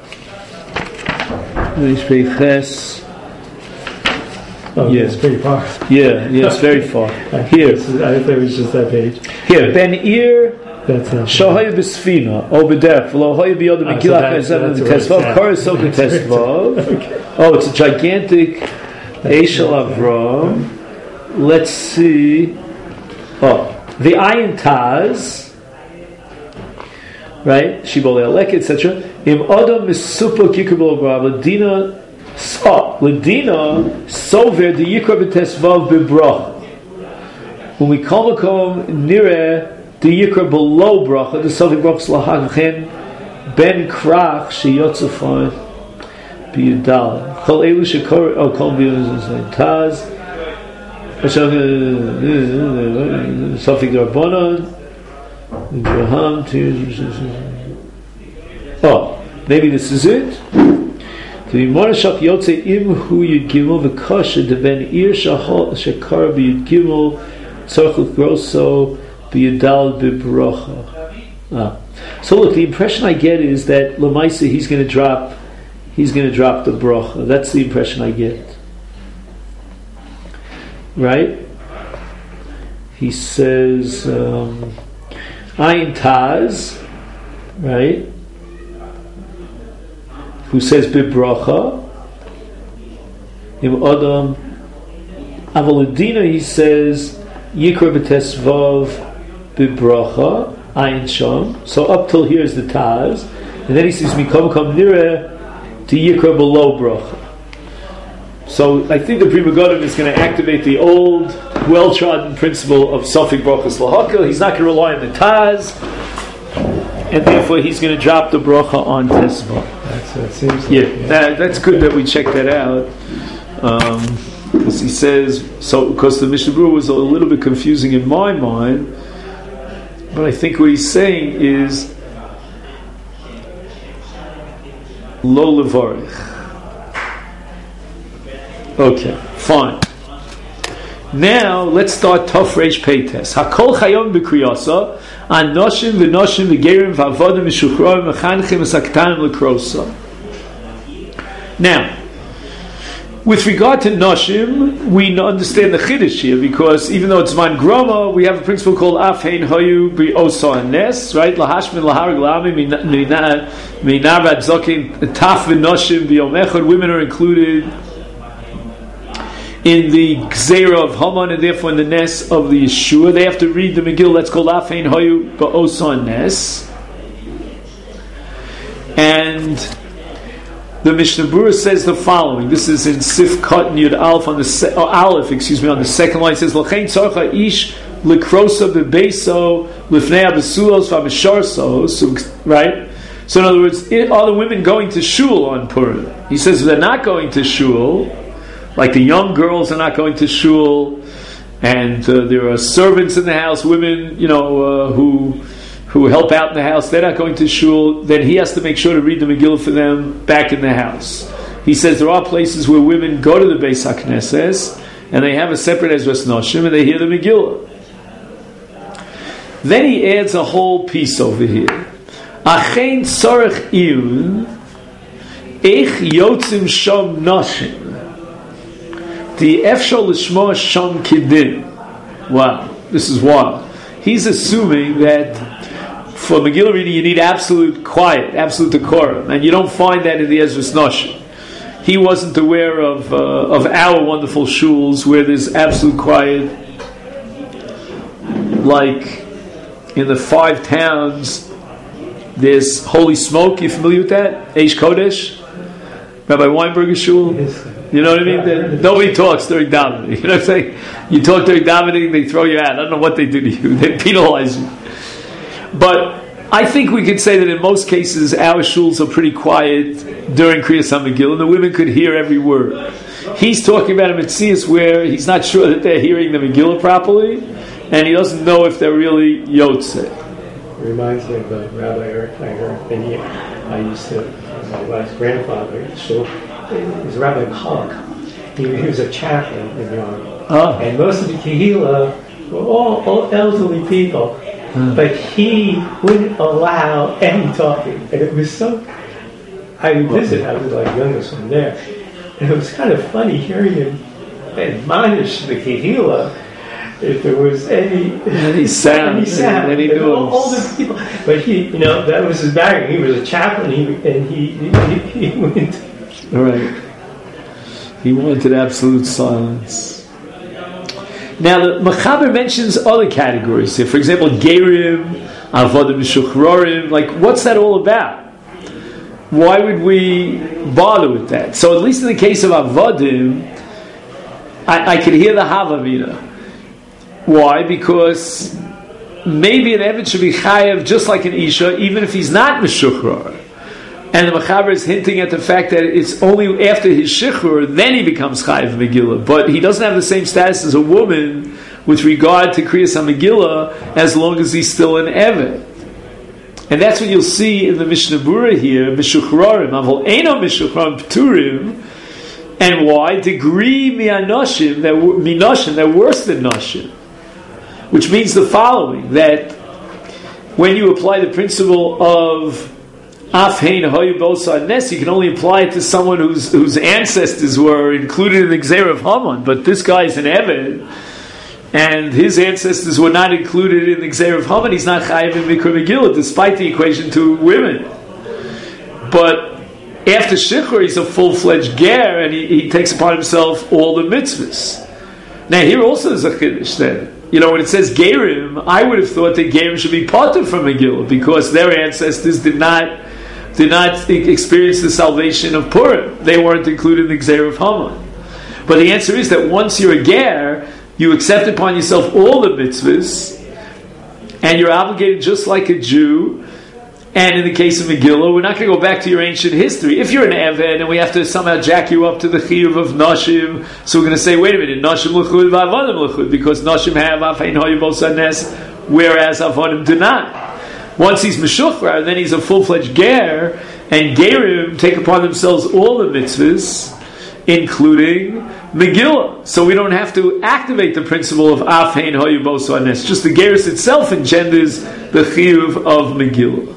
Oh, yeah, it's pretty far. Yeah, yeah, it's very far. Here, I thought it was just that page. Here, Ben Ir, that's it. Shohay b'Sfina, Obederf, Lo Hoy b'Yod Megillah Kazan Tesvav, Korasov Tesvav. Oh, it's a gigantic Eshel Avram. Let's see. Oh, the Ayin Taz, right? Shibbolei Alek, et cetera. Im Adam Misupa Kikabel Abrav Ladina. Oh, Ladina Sover the Yikra b'Tesvav b'Bracha. When we come come nire the Yikra below Bracha, the Sovik Bracha Slahagchen Ben Krach Sheyotzafon b'Yudal. Kol Elu Shekor Oh Kol B'Yudal Taz Sovik Rabbanon Graham. Oh, maybe this is it. To be Marashach Yotze Im Hu Yud Gimel V'Kasha De Ben Ir Shachol Shekar B'Yud Gimel Tzarchut Grosso B'Yudal B'Bracha. Ah, so look, the impression I get is that Lamaisa he's going to drop, he's going to drop the bracha. That's the impression I get. Right? He says um, Ayin Taz, right? Who says bibracha? Im Adam Avaladina, he says Yikra b'Tesvav bibracha Ayin Sham. So up till here is the Taz, and then he says Mikom Kam Nireh to Yikra below bracha. So I think the Pri Megadim is going to activate the old, well-trodden principle of Sofik Brachas Lahakil. He's not going to rely on the Taz, and therefore he's going to drop the bracha on Tesvav. That's what it seems like. Yeah, yeah. That, that's good that we checked that out. Um, because he says, so, because the Mishnah Berurah was a little bit confusing in my mind, but I think what he's saying is, Lo Levarich. Okay, fine. Now, let's start Tov Reish Peites. Hakol Chayom B'Kriyasa, An Noshim V'Noshim V'Gerim V'Avodim V'Shuchroim V'Chanchim V'Saktanim L'Krosa. Now, with regard to Noshim, we understand the Chiddush here, because even though it's Van Groma, we have a principle called Af Hein Hoyu B'Osa Nes, right? Lahashmin Laharag La'ami Minavad Zokim Taf V'Noshim B'Yom Echad. Women are included in the Gzeira of Haman, and therefore in the Nes of the Yeshua. They have to read the Megillah that's called Afein Hoyu Ba'osan Nes. And the Mishnah Berurah says the following. This is in Sif Katan Yud Aleph on the se- oh, Aleph, excuse me, on the second line. It says L'chein tzarcha ish l'krosa bebeso l'fnei abesulos v'amisharsos. Right. So in other words, are the women going to shul on Purim? He says if they're not going to shul, like the young girls are not going to shul, and uh, there are servants in the house, women, you know, uh, who who help out in the house, they're not going to shul, then he has to make sure to read the Megillah for them back in the house. He says there are places where women go to the Beis HaKnesses, and they have a separate Ezras Noshim, and they hear the Megillah. Then he adds a whole piece over here. Achein tzarech iyun, eich yotzim shom noshim. The Efshal Lishma Sham Kidin. Wow, this is wild. He's assuming that for Megillah reading you need absolute quiet, absolute decorum, and you don't find that in the Ezras Noshim. He wasn't aware of uh, of our wonderful shuls where there's absolute quiet, like in the five towns. There's holy smoke. You familiar with that? Eish Kodesh, Rabbi Weinberger's shul. Yes. You know what I mean? They, nobody talks during davening. You know what I'm saying? You talk during davening, they throw you out. I don't know what they do to you. They penalize you. But I think we could say that in most cases our shuls are pretty quiet during Kriyas HaMegillah, and the women could hear every word. He's talking about a Metzias where he's not sure that they're hearing the Megillah properly, and he doesn't know if they're really Yotzeh. It reminds me of uh, Rabbi Eric Langer. And he, I used to, my wife's grandfather, so he was Rabbi Hug. He, he was a chaplain in the army. Oh. And most of the Kehillah were all, all elderly people. Hmm. But he wouldn't allow any talking. And it was so... I would visit, I was like the youngest one there. And it was kind of funny hearing him admonish the Kehillah if there was any any sound, any sound, any and all, all the people. But he, you know, that was his background. He was a chaplain, he, and he he, he went. All right. He wanted absolute silence. Now the Mechaber mentions other categories. So for example, Gerim, Avodim Mishuchrorim. Like, what's that all about? Why would we bother with that? So at least in the case of Avodim, I, I could hear the Havamina. Why? Because maybe an Eved should be chayav just like an Isha, even if he's not Meshuchrar. And the Mechaber is hinting at the fact that it's only after his Shichrur, then he becomes chayav Megillah. But he doesn't have the same status as a woman with regard to Kriyas HaMegillah as long as he's still an Eved. And that's what you'll see in the Mishnah Berurah here, Meshuchrarim, Avol Eino Meshuchrarim Pturim. And why? Degree mi'anoshim, they're, minoshim, they're worse than noshim. Which means the following, that when you apply the principle of Afhein Hoyu Bosa Nes, you can only apply it to someone whose whose ancestors were included in the Gzeir of Haman, but this guy is an Eved, and his ancestors were not included in the Gzeir of Haman. He's not Chayiv in Mikra Megillah, despite the equation to women. But after Shichr, he's a full-fledged ger, and he, he takes upon himself all the mitzvahs. Now here also is a chiddush then. You know, when it says Gerim, I would have thought that Gerim should be parted from Megillah because their ancestors did not did not experience the salvation of Purim. They weren't included in the Gzeir of Haman. But the answer is that once you're a ger, you accept upon yourself all the mitzvahs, and you're obligated just like a Jew. And in the case of Megillah, we're not going to go back to your ancient history. If you're an Eved and we have to somehow jack you up to the chiyuv of Nashim, so we're going to say, wait a minute, Nashim l'chud v'avodim l'chud, because Nashim have Afein Hoyu Bosa Nes, whereas Avodim do not. Once he's Meshuchrar, then he's a full-fledged ger, and Gerim take upon themselves all the mitzvahs, including Megillah. So we don't have to activate the principle of Afein Hoyu Bosa Nes. Just the Geris itself engenders the chiyuv of Megillah.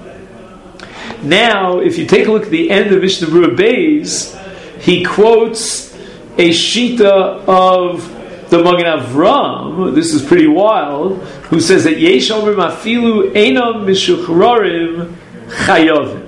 Now, if you take a look at the end of Mishnah Berurah Beis, he quotes a shita of the Magen Avram, this is pretty wild, who says that Yesh Omer Mafilu Einam Mishuchrarim Chayovim.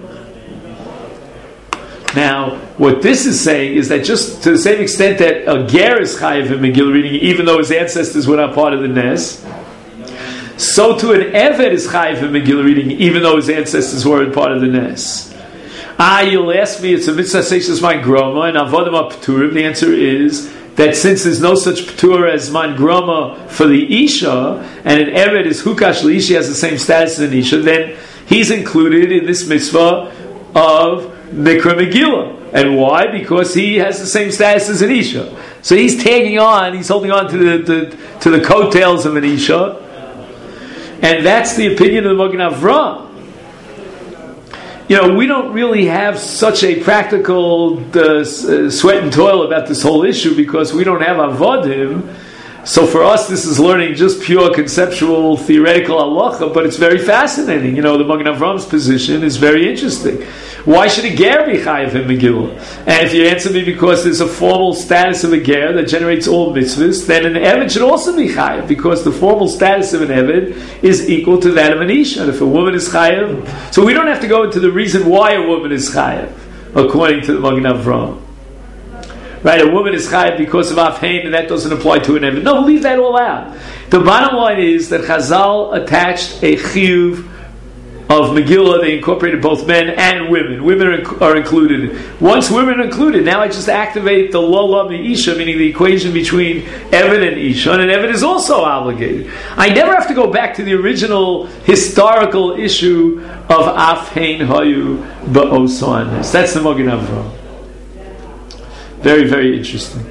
Now, what this is saying is that just to the same extent that a ger is chayav in Megillah reading, even though his ancestors were not part of the Nes, so too an Eved is chayiv in Megillah reading, even though his ancestors weren't part of the Nes. Ah, you'll ask me, it's a mitzvah seishas man groma, and avodim p'turim. The answer is that since there's no such p'tur as man groma for the Isha, and an Eved is hukash l'Isha, has the same status as an Isha, then he's included in this mitzvah of Mikra Megillah. And why? Because he has the same status as an Isha. So he's tagging on, he's holding on to the, the to the coattails of an Isha. And that's the opinion of the Magen Avram. You know, we don't really have such a practical uh, sweat and toil about this whole issue because we don't have avodim. So for us, this is learning just pure conceptual, theoretical halacha, but it's very fascinating. You know, the Magen Avram's position is very interesting. Why should a ger be chayav in Megillah? And if you answer me because there's a formal status of a ger that generates all mitzvahs, then an Eved should also be chayav because the formal status of an Eved is equal to that of an Isha. And if a woman is chayav, so we don't have to go into the reason why a woman is chayav, according to the Magen Avram. Right, a woman is chayav because of Afhein, and that doesn't apply to an Eved. No, we'll leave that all out. The bottom line is that Chazal attached a chiyuv of Megillah, they incorporated both men and women. Women are, are included. Once women are included, now I just activate the Lola Isha, meaning the equation between Eved and Isha, and Eved is also obligated. I never have to go back to the original historical issue of Af Hein Hayu Ba'osanis. That's the Magen Avraham. Very, very interesting.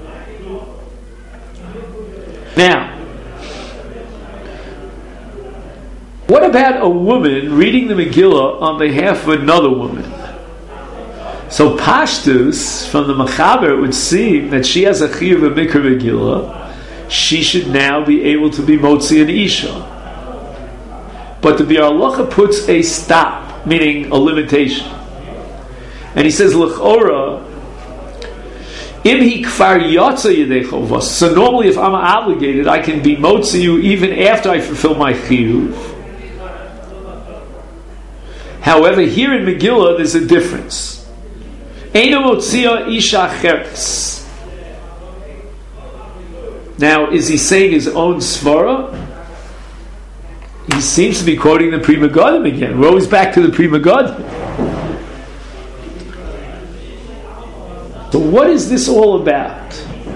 Now, what about a woman reading the Megillah on behalf of another woman? So Pashtus, from the Machaber, it would seem that she has a chiyuv of Mikra Megillah. She should now be able to be Motzi and Isha. But the Biur Halacha puts a stop, meaning a limitation. And he says, L'chora, Im hi kfar yatsa yedei chovas. So normally if I'm obligated, I can be Motzi you even after I fulfill my chiyuv. However, here in Megillah, there's a difference. Eino motzia isha cheres. Now, is he saying his own svara? He seems to be quoting the Pri Megadim again. We're always back to the Pri Megadim. So, what is this all about?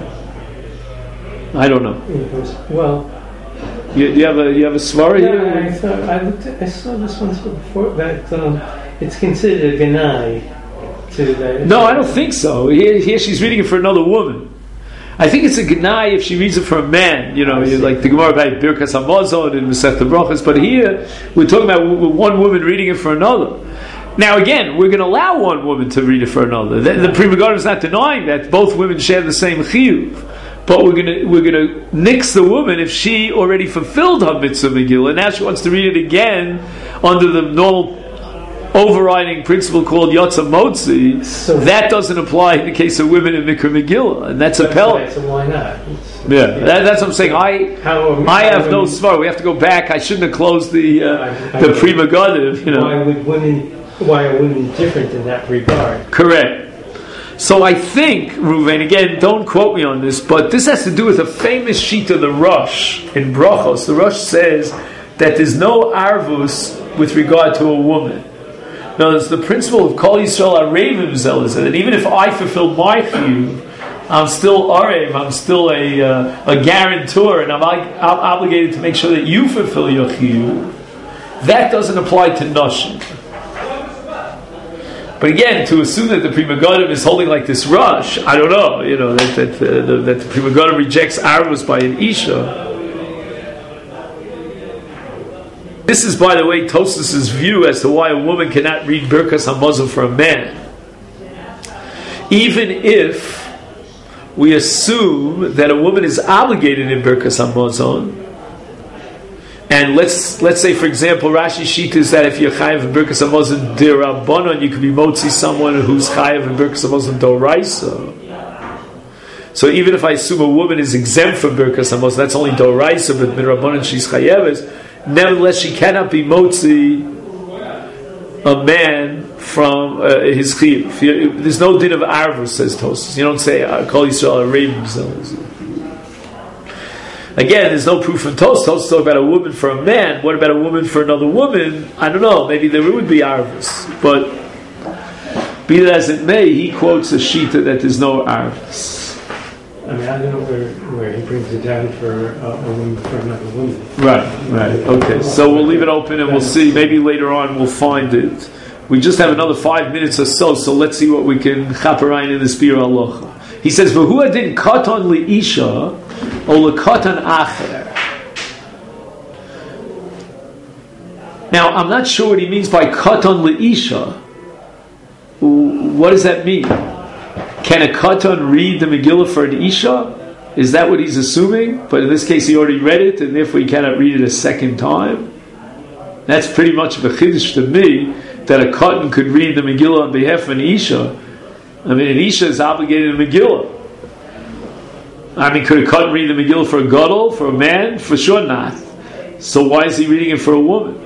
I don't know. Well. You, you have a you have a svara yeah, here. I, thought, I, looked at, I saw this one before that um, it's considered a ganai to that. No, I don't think so. Here, here she's reading it for another woman. I think it's a ganai if she reads it for a man. You know, like the Gemara about Birkas Hamazon and Masechta Brachos. But here we're talking about one woman reading it for another. Now again, we're going to allow one woman to read it for another. The, the Pri Megadim is not denying that both women share the same chiyuv. But we're gonna we're gonna nix the woman if she already fulfilled her mitzvah Megillah, and now she wants to read it again under the normal overriding principle called Yotza Motzi. So that doesn't apply in the case of women in Mikra Megillah, and that's a pellet. So why not? It's, yeah, yeah. That, that's what I'm saying. I how, I have how no svar. We have to go back. I shouldn't have closed the uh, I, I the Pri Megadim. You know, why would women? Why are women different in that regard? Correct. So I think, Ruvain, again, don't quote me on this, but this has to do with a famous sheet of the Rosh in Brachos. The Rosh says that there's no arvus with regard to a woman. Now, there's the principle of Kol Yisrael Arevim Zelas, that even if I fulfill my chiyuv, I'm still Arev, I'm still a uh, a guarantor, and I'm, I'm obligated to make sure that you fulfill your chiyuv. That doesn't apply to Noshim. But again, to assume that the Pri Megadim is holding like this rush, I don't know. You know that that, uh, the, that the Pri Megadim rejects arvus by an isha. This is, by the way, Tosfos' view as to why a woman cannot read Birkas Hamazon for a man. Even if we assume that a woman is obligated in Birkas Hamazon, and let's let's say, for example, Rashi Shita is that if you're chayav in Birkas Hamazon d'Rabbanan, you could be motzi someone who's chayav in Birkas Hamazon d'Oraisa. So even if I assume a woman is exempt from Birkas Hamazon, that's only d'Oraisa, but d'Rabbanan she's chayav. Nevertheless, she cannot be motzi a man from uh, his chiyuv. There's no din of arvus, says Tosfos. You don't say Kol Yisrael Arevim. Again, there's no proof from Tosfos. Tosfos talk about a woman for a man. What about a woman for another woman? I don't know. Maybe there would be arvus, but be that as it may, he quotes a shita that there's no arvus. I mean, I don't know where, where he brings it down for uh, a woman for another woman. Right, right. Okay, so we'll leave it open and we'll see. Maybe later on we'll find it. We just have another five minutes or so, so let's see what we can chaparain in the Biur Halacha. He says, "V'hu adin katan liisha or lekatan acher." Now, I'm not sure what he means by katan liisha. What does that mean? Can a katan read the Megillah for an isha? Is that what he's assuming? But in this case, he already read it, and therefore he cannot read it a second time. That's pretty much of a chiddush to me, that a katan could read the Megillah on behalf of an isha. I mean, an isha is obligated to Megillah. I mean, could a katan read the Megillah for a gadol, for a man? For sure not. So why is he reading it for a woman?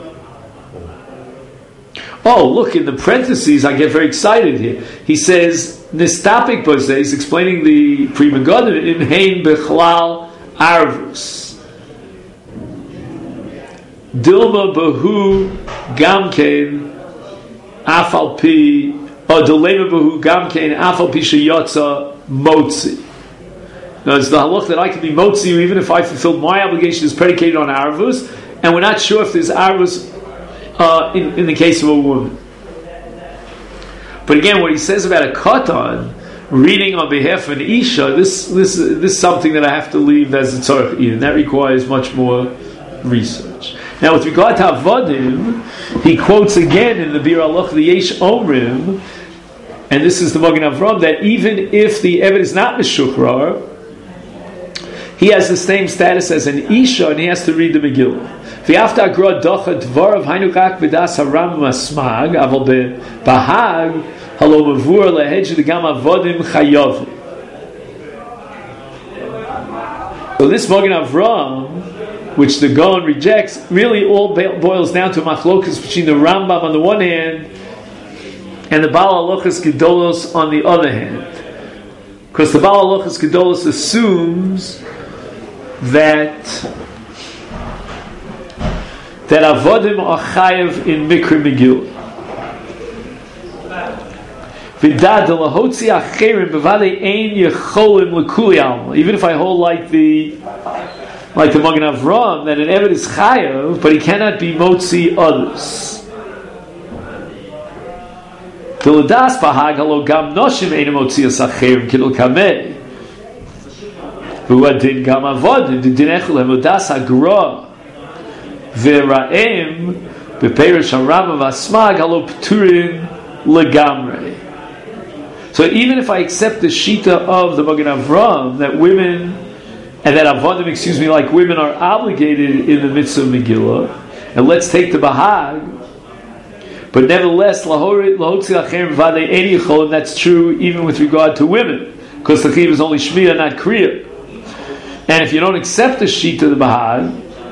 Oh, look, in the parentheses, I get very excited here. He says, Nistapik Bozeh, he's explaining the Pri Megadim, in Hein Bechlal Arvus. Dilma Bahu gamkein afal pi or delema behu gamkein afal pi sheyotza motzi. Now, it's the halach that I can be motzi even if I fulfilled my obligation is predicated on arvus, and we're not sure if there's arvus uh, in, in the case of a woman. But again, what he says about a katan reading on behalf of an isha, this this this is something that I have to leave as a tzarech in. That requires much more research. Now, with regard to avodim, he quotes again in the Bir Halach the Yesh Omrim, and this is the Magen Avram, that even if the Eved is not Meshuchrar, he has the same status as an Isha, and he has to read the Megillah. V'afta agra docha dvarav hainu kak b'das haram masmag, aval behag halo mavur lehedj legam avodim chayav. So this Magen Avram, which the Gaon rejects, really all boils down to machlokas between the Rambam on the one hand and the Baal Halachas Gedolos on the other hand. Because the Baal Halachas Gedolos assumes that that avodim are chayav in Mikra Megillah. Even if I hold like the like the Magen Avram, that an Eved is chayav, but he cannot be motzi others. Tiladas bahag halo gam noshim ein motzi asacherim kidol kamei. V'uadin gam avodim didin echel hemodas agra v'raim b'perish harama v'asmag halo pturin legamrei. So even if I accept the shita of the Magen Avram that women and that avodim, excuse me, like women are obligated in the mitzvah of Megillah, and let's take the bahag, but nevertheless, that's true even with regard to women, because the chiv is only shmiyah, not kriya. And if you don't accept the sheet of the bahag,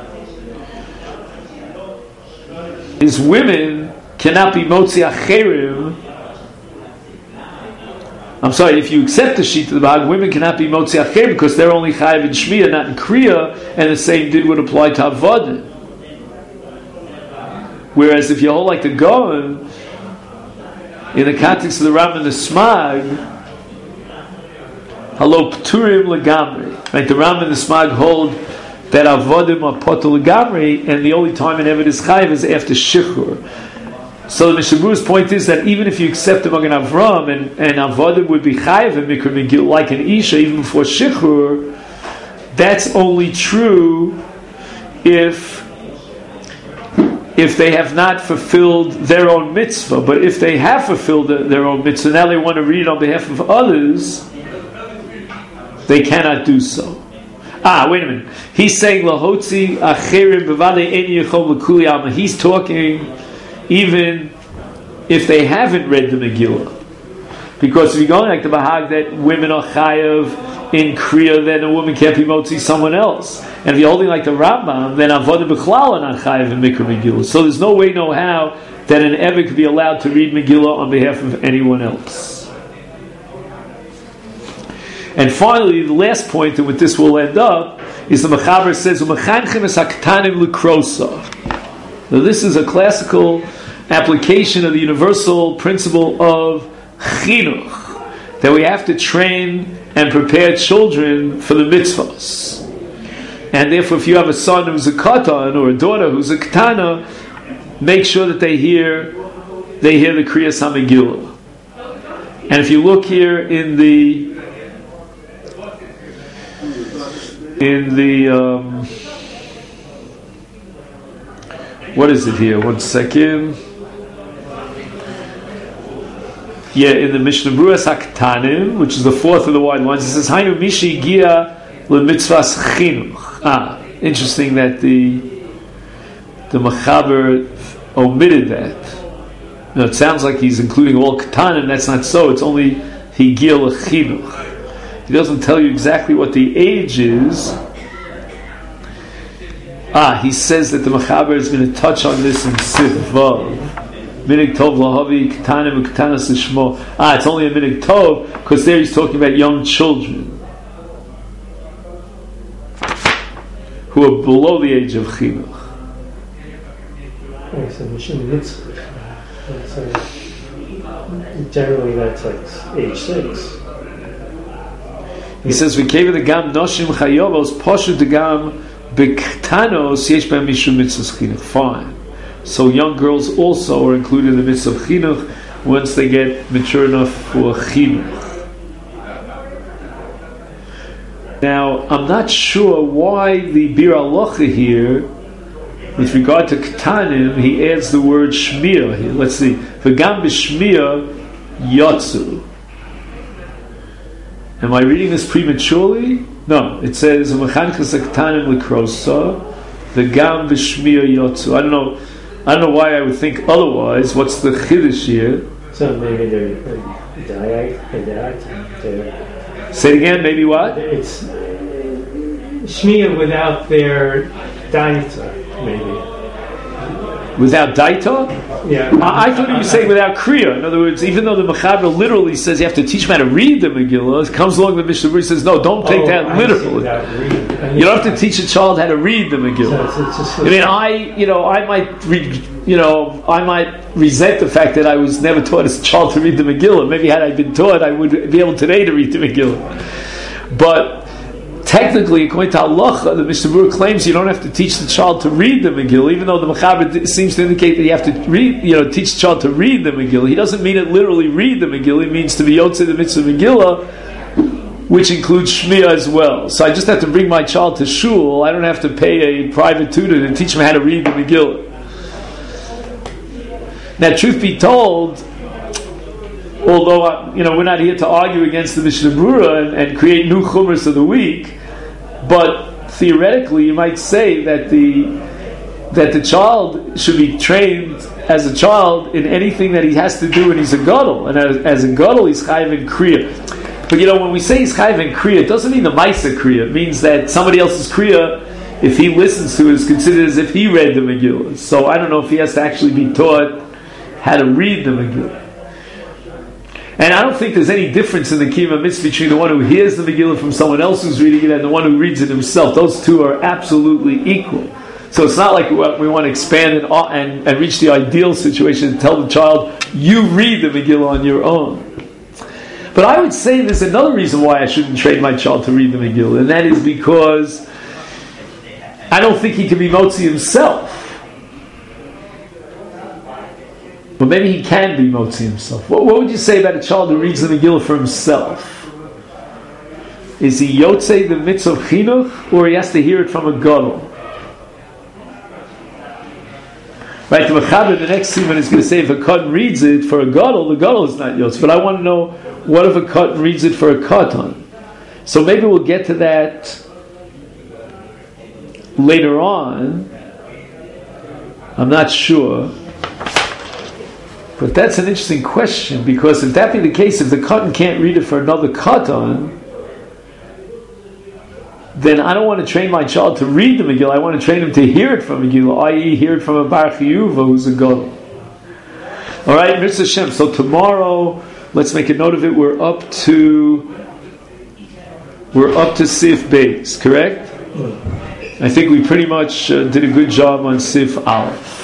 is women cannot be motzi acherim. I'm sorry, if you accept the sheet of the bahag, women cannot be motzi acherim because they're only chayiv in shmiyah, not in kriya, and the same did would apply to avodim. Whereas if you hold like the Gaon, in the context of the Ram and the Smag, halo pturim legamri. Right, the Ram and the Smag hold that avodim are potul legamri, and the only time an Eved is chayiv is after shichur. So the Mishabu's point is that even if you accept the Magen Avram and, and avodim would be chayiv in Mikra Megillah like an isha even before shichur, that's only true if if they have not fulfilled their own mitzvah. But if they have fulfilled their own mitzvah, now they want to read on behalf of others, they cannot do so. Ah, wait a minute. He's saying lahotzi acherim bevadei ein yechol l'kuli alma. He's talking even if they haven't read the Megillah. Because if you're going like the Bahag that women are chayav in Kriya, then a woman can't be motzi someone else. And if you're holding like the Rambam, then avodah b'chlal are not chayav in Mikra Megillah. So there's no way, no how that an Eved could be allowed to read Megillah on behalf of anyone else. And finally, the last point, and with this we'll end up, is the Mechaber says, "U'mechanchem es haktanim l'krosa." Now this is a classical application of the universal principle of chinuch, that we have to train and prepare children for the mitzvahs. And therefore, if you have a son who's a katan or a daughter who's a ketana, make sure that they hear they hear the Kriyas HaMegillah. And if you look here in the in the um, what is it here? One second. Yeah, in the Mishnah Bruas Haktanim, which is the fourth of the wide ones, it says, "Hainu mishi gia lemitzvas chinuch." Ah, interesting that the the Mechaber omitted that. Now, it sounds like he's including all Ketanim. That's not so. It's only higia lechinuch. He doesn't tell you exactly what the age is. Ah, he says that the Mechaber is going to touch on this in Sif Vav. Minig Tov lahavi ketanim uketanas lishmo. Ah, it's only a minig Tov because there he's talking about young children who are below the age of chinuch. place in Mishum Mitzvah. So generally, that's like age six. He says, "V'keva the gam noshim chayovos poshu the gam bektanos yesh b'hem mishum mitzvah chinuch." Fine. So young girls also are included in the mitzvah of chinuch once they get mature enough for chinuch. Now, I'm not sure why the Bir Halacha here, with regard to Ketanim, he adds the word Shmir here. Let's see. V'gam b'Shmir yotzu. Am I reading this prematurely? No. It says V'mechanchas Ketanim l'krosa v'gam b'Shmir yotzu. I don't know. I don't know why I would think otherwise. What's the chiddush here? So maybe they're diet. They're Say it again, maybe what? It's Shmiyah without their daita, maybe. Without daita? Yeah. I, I thought you were saying without kriya. In other words, even though the Mechaber literally says you have to teach them how to read the Megillah, it comes along the Mishnah Berurah says, no, don't take oh, that literally. You don't have to teach a child how to read the Megillah. So it's, it's I mean, I, you know, I might read, you know, I might resent the fact that I was never taught as a child to read the Megillah. Maybe had I been taught, I would be able today to read the Megillah. But technically, according to halacha, the Mishnah Berurah claims you don't have to teach the child to read the Megillah, even though the Mechaber seems to indicate that you have to read, you know, teach the child to read the Megillah. He doesn't mean it literally read the Megillah. He means to be yotzei the mitzvah Megillah, which includes Shmiyah as well. So I just have to bring my child to shul. I don't have to pay a private tutor to teach him how to read the Megillah. Now, truth be told, although uh, you know we're not here to argue against the Mishnah Berurah and, and create new chumras of the week, but theoretically, you might say that the that the child should be trained as a child in anything that he has to do when he's a gadol, and as, as a gadol, he's chayiv in kriya. But you know, when we say he's chayiv in kriya, it doesn't mean the ma'isa kriya. It means that somebody else's kriya, if he listens to it, is considered as if he read the Megillah. So I don't know if he has to actually be taught how to read the Megillah. And I don't think there's any difference in the Kiyum HaMitzvah between the one who hears the Megillah from someone else who's reading it and the one who reads it himself. Those two are absolutely equal. So it's not like we want to expand and, and, and reach the ideal situation and tell the child, you read the Megillah on your own. But I would say there's another reason why I shouldn't train my child to read the Megillah, and that is because I don't think he can be motzi himself. But maybe he can be motzi himself. What, what would you say about a child who reads the Megillah for himself? Is he yotzei the mitzvah chinuch, or he has to hear it from a gadol? Right, the Mechaber, the next siman is going to say if a katan reads it for a gadol, the gadol is not yotzei. But I want to know, what if a katan reads it for a katan? So maybe we'll get to that later on. I'm not sure. But that's an interesting question, because if that be the case, if the katan can't read it for another katan, then I don't want to train my child to read the Megillah. I want to train him to hear it from Megillah, that is hear it from a Bar Chiyuva who's a gadol. All right, Mitzvah Shem. So tomorrow, let's make a note of it. We're up to we're up to Sif Beis, correct? I think we pretty much uh, did a good job on Sif Aleph.